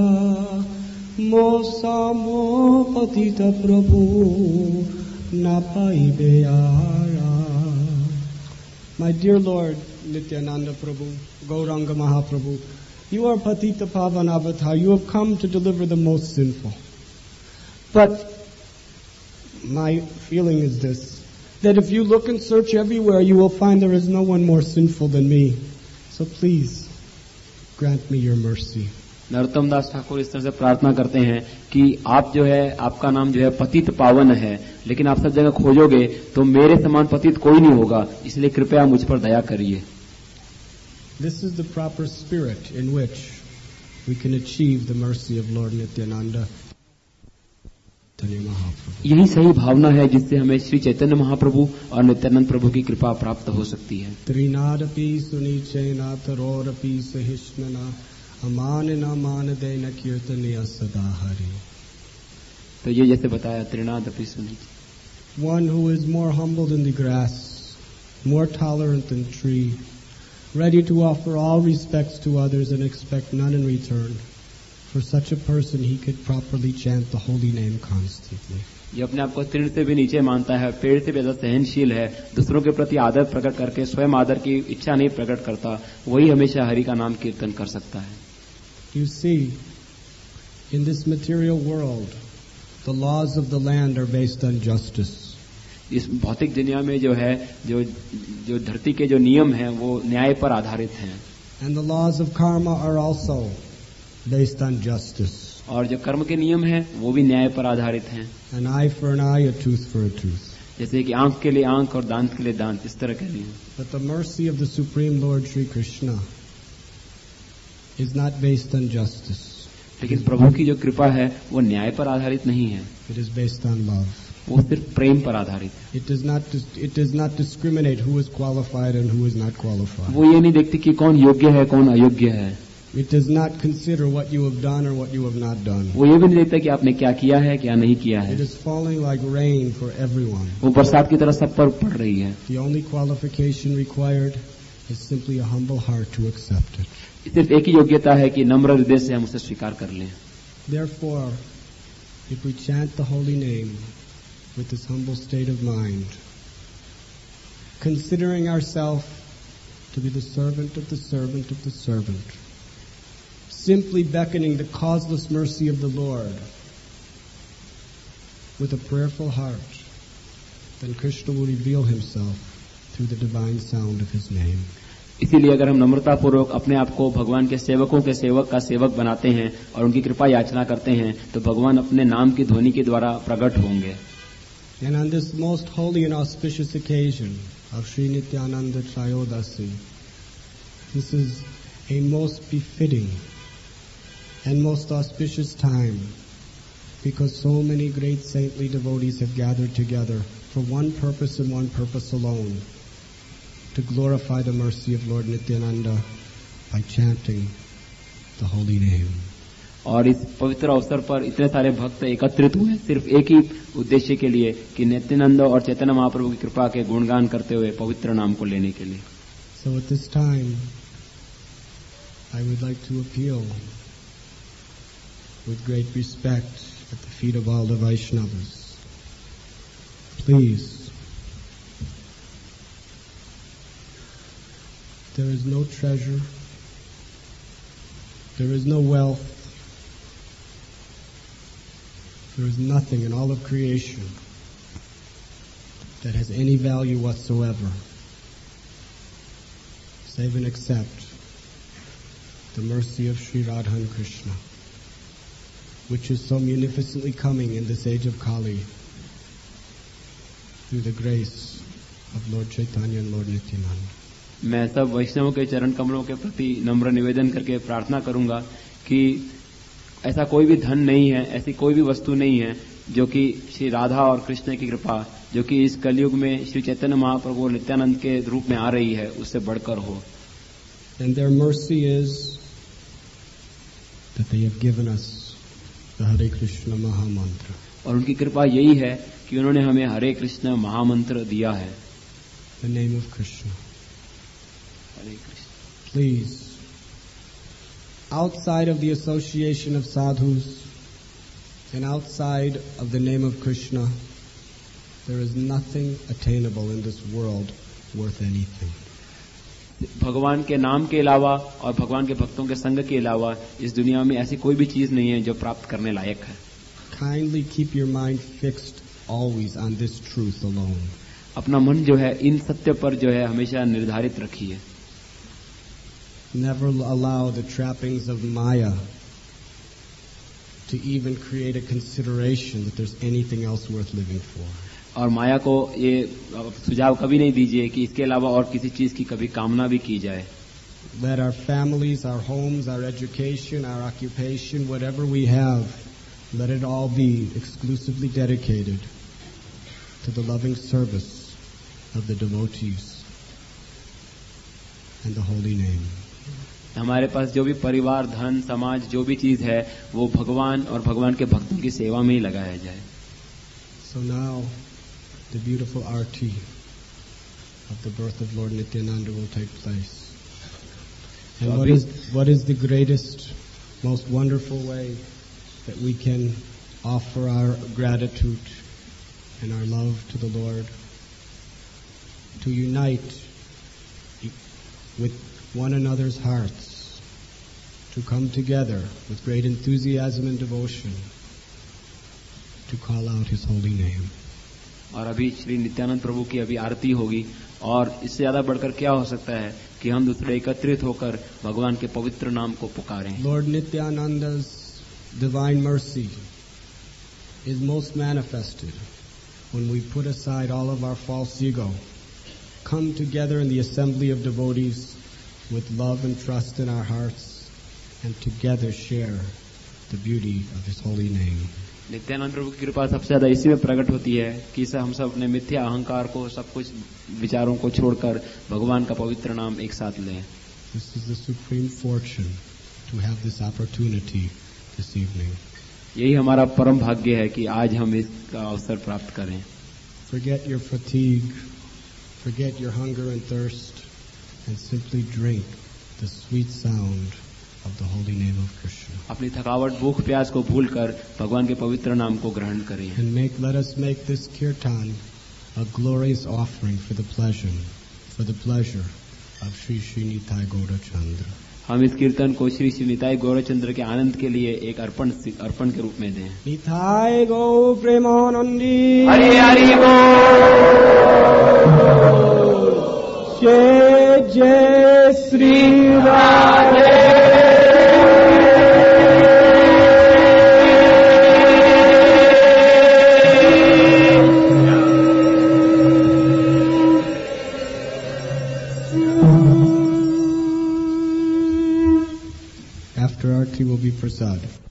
mosamo patita prabhu napaibe ara. My dear Lord Nityananda Prabhu, Gauranga Mahaprabhu, you are Patita Pavan Avatar. You have come to deliver the most sinful. But my feeling is this, that if you look and search everywhere, you will find there is no one more sinful than me. So please, grant me your mercy. Narottam दास ठाकुर इस तरह से प्रार्थना करते हैं कि आप जो है आपका नाम जो है पतित पावन है, लेकिन आप सब जगह खोजोगे तो मेरे समान पतित कोई नहीं होगा, इसलिए कृपया मुझ पर दया करिए. This is the proper spirit in which we can achieve the mercy of Lord Nityananda. यही सही भावना है जिससे हमें श्री चैतन्य महाप्रभु और नित्यानंद प्रभु की कृपा प्राप्त हो सकती है. त्रिनादपि सुनीचैना तरोरपि सहिष्णुना अमानना मानदेन कीर्तनीय सदा हरि. तो ये जैसे बताया त्रिनादपि सुनीच. One who is more humble than the grass, more tolerant than tree, ready to offer all respects to others and expect none in return. For such a person, he could properly chant the holy name constantly. ये अपने आप को तृण से भी नीचे मानता है, पेड़ से भी ज्यादा सहनशील है, दूसरों के प्रति आदर प्रकट करके स्वयं आदर की इच्छा नहीं प्रकट करता, वही हमेशा हरि का नाम कीर्तन कर सकता है. You see, in this material world, the laws of the land are based on justice. इस भौतिक दुनिया में जो है जो धरती के जो नियम हैं वो न्याय पर आधारित हैं. And the laws of karma are also based on justice. और जो कर्म के नियम हैं वो भी न्याय पर आधारित हैं. An eye for an eye, a tooth for a tooth. जैसे कि आंख के लिए आंख और दांत के लिए दांत, इस तरह के नियम. But the mercy of the Supreme Lord Sri Krishna is not based on justice. लेकिन प्रभु की जो कृपा है वो न्याय पर आधारित नहीं है. It is based on love. वो सिर्फ प्रेम पर आधारित है. It does not discriminate who is qualified and who is not qualified. वो ये नहीं देखती कि कौन योग्य है कौन अयोग्य है. It does not consider what you have done or what you have not done. वो ये भी नहीं देखता कि आपने क्या किया है क्या नहीं किया है. It is falling like rain for everyone. वो बरसात की तरह सब पर पड़ रही है. The only qualification required is simply a humble heart to accept it. सिर्फ एक ही योग्यता है कि नम्र हृदय से हम उसे स्वीकार कर लें. Therefore, if we chant the holy name with this humble state of mind, considering ourselves to be the servant of the servant of the servant, simply beckoning the causeless mercy of the Lord with a prayerful heart, then Krishna will reveal himself through the divine sound of his name. इसीलिए अगर हम नम्रता पूर्वक अपने आप को भगवान के सेवकों के सेवक का सेवक बनाते हैं और उनकी कृपा याचना करते हैं तो भगवान अपने नाम की ध्वनि के द्वारा प्रकट होंगे. And on this most holy and auspicious occasion of Sri Nityananda Trayodasi, this is a most befitting and most auspicious time because so many great saintly devotees have gathered together for one purpose and one purpose alone, to glorify the mercy of Lord Nityananda by chanting the holy name. और इस पवित्र अवसर पर इतने सारे भक्त एकत्रित हुए सिर्फ एक ही उद्देश्य के लिए कि नित्यानंद और चैतन्य महाप्रभु की कृपा के गुणगान करते हुए पवित्र नाम को लेने के लिए. So at this time, I would like to appeal with great respect at the feet of all the Vaishnavas. Please, there is no treasure, there is no wealth, there is nothing in all of creation that has any value whatsoever, save and except the mercy of Sri Radha and Krishna, which is so munificently coming in this age of Kali through the grace of Lord Chaitanya and Lord Nityananda. मैं सब वैष्णवों के चरण कमलों के प्रति नम्र निवेदन करके प्रार्थना करूंगा कि ऐसा कोई भी धन नहीं है, ऐसी कोई भी वस्तु नहीं है जो कि श्री राधा और कृष्ण की कृपा, जो कि इस कलयुग में श्री चैतन्य महाप्रभु और नित्यानंद के रूप में आ रही है, उससे बढ़कर हो. And their mercy is that they have given us the Hare Krishna Mahamantra. और उनकी कृपा यही है कि उन्होंने हमें हरे कृष्ण महामंत्र दिया है. The name of Krishna. Hare Krishna. Please, outside of the association of sadhus and outside of the name of Krishna, there is nothing attainable in this world worth anything. भगवान के नाम के अलावा और भगवान के भक्तों के संग के अलावा इस दुनिया में ऐसी कोई भी चीज नहीं है जो प्राप्त करने लायक है. Kindly keep your mind fixed always on this truth alone. अपना मन जो है इन सत्य पर जो है हमेशा निर्धारित रखिए. Never allow the trappings of Maya to even create a consideration that there's anything else worth living for. और माया को ये सुझाव कभी नहीं दीजिए कि इसके अलावा और किसी चीज की कभी कामना भी की जाए. Let our families, our homes, our education, our occupation, whatever we have, let it all be exclusively dedicated to the loving service of the devotees and the holy name. हमारे पास जो भी परिवार, धन, समाज, जो भी चीज है वो भगवान और भगवान के भक्तों की सेवा में ही लगाया जाए. So now, the beautiful arti of the birth of Lord Nityananda will take place. And what is the greatest, most wonderful way that we can offer our gratitude and our love to the Lord? To unite with one another's hearts, to come together with great enthusiasm and devotion to call out His holy name. और अभी श्री नित्यानंद प्रभु की अभी आरती होगी और इससे ज्यादा बढ़कर क्या हो सकता है कि हम दूसरे एकत्रित होकर भगवान के पवित्र नाम को पुकारें. Lord Nityananda's divine mercy is most manifested when we put aside all of our false ego, come together in the assembly of devotees with love and trust in our hearts, and together share the beauty of His holy name. Nityanand प्रभु की कृपा सबसे ज्यादा इसी में प्रकट होती है कि हम सब अपने मिथ्या अहंकार को, सब कुछ विचारों को छोड़कर भगवान का पवित्र नाम एक साथ लें. This is the supreme fortune to have this opportunity this evening. यही हमारा परम भाग्य है कि आज हम इसका अवसर प्राप्त करें. Forget your fatigue, forget your hunger and thirst, and simply drink the sweet sound of the holy name of Krishna. अपनी थकावट, भूख, प्यास को भूलकर भगवान के पवित्र नाम को ग्रहण करें. And let us make this kirtan a glorious offering for the pleasure of Sri Sri Nitai Gaurachandra. हम इस कीर्तन को श्री श्री निताई गौरचंद्र के आनंद के लिए एक अर्पण के रूप में दें. निताई गौ प्रेमानंदी हरि हरि बोल. जय जय Shri Radhe. After arti will be prasad.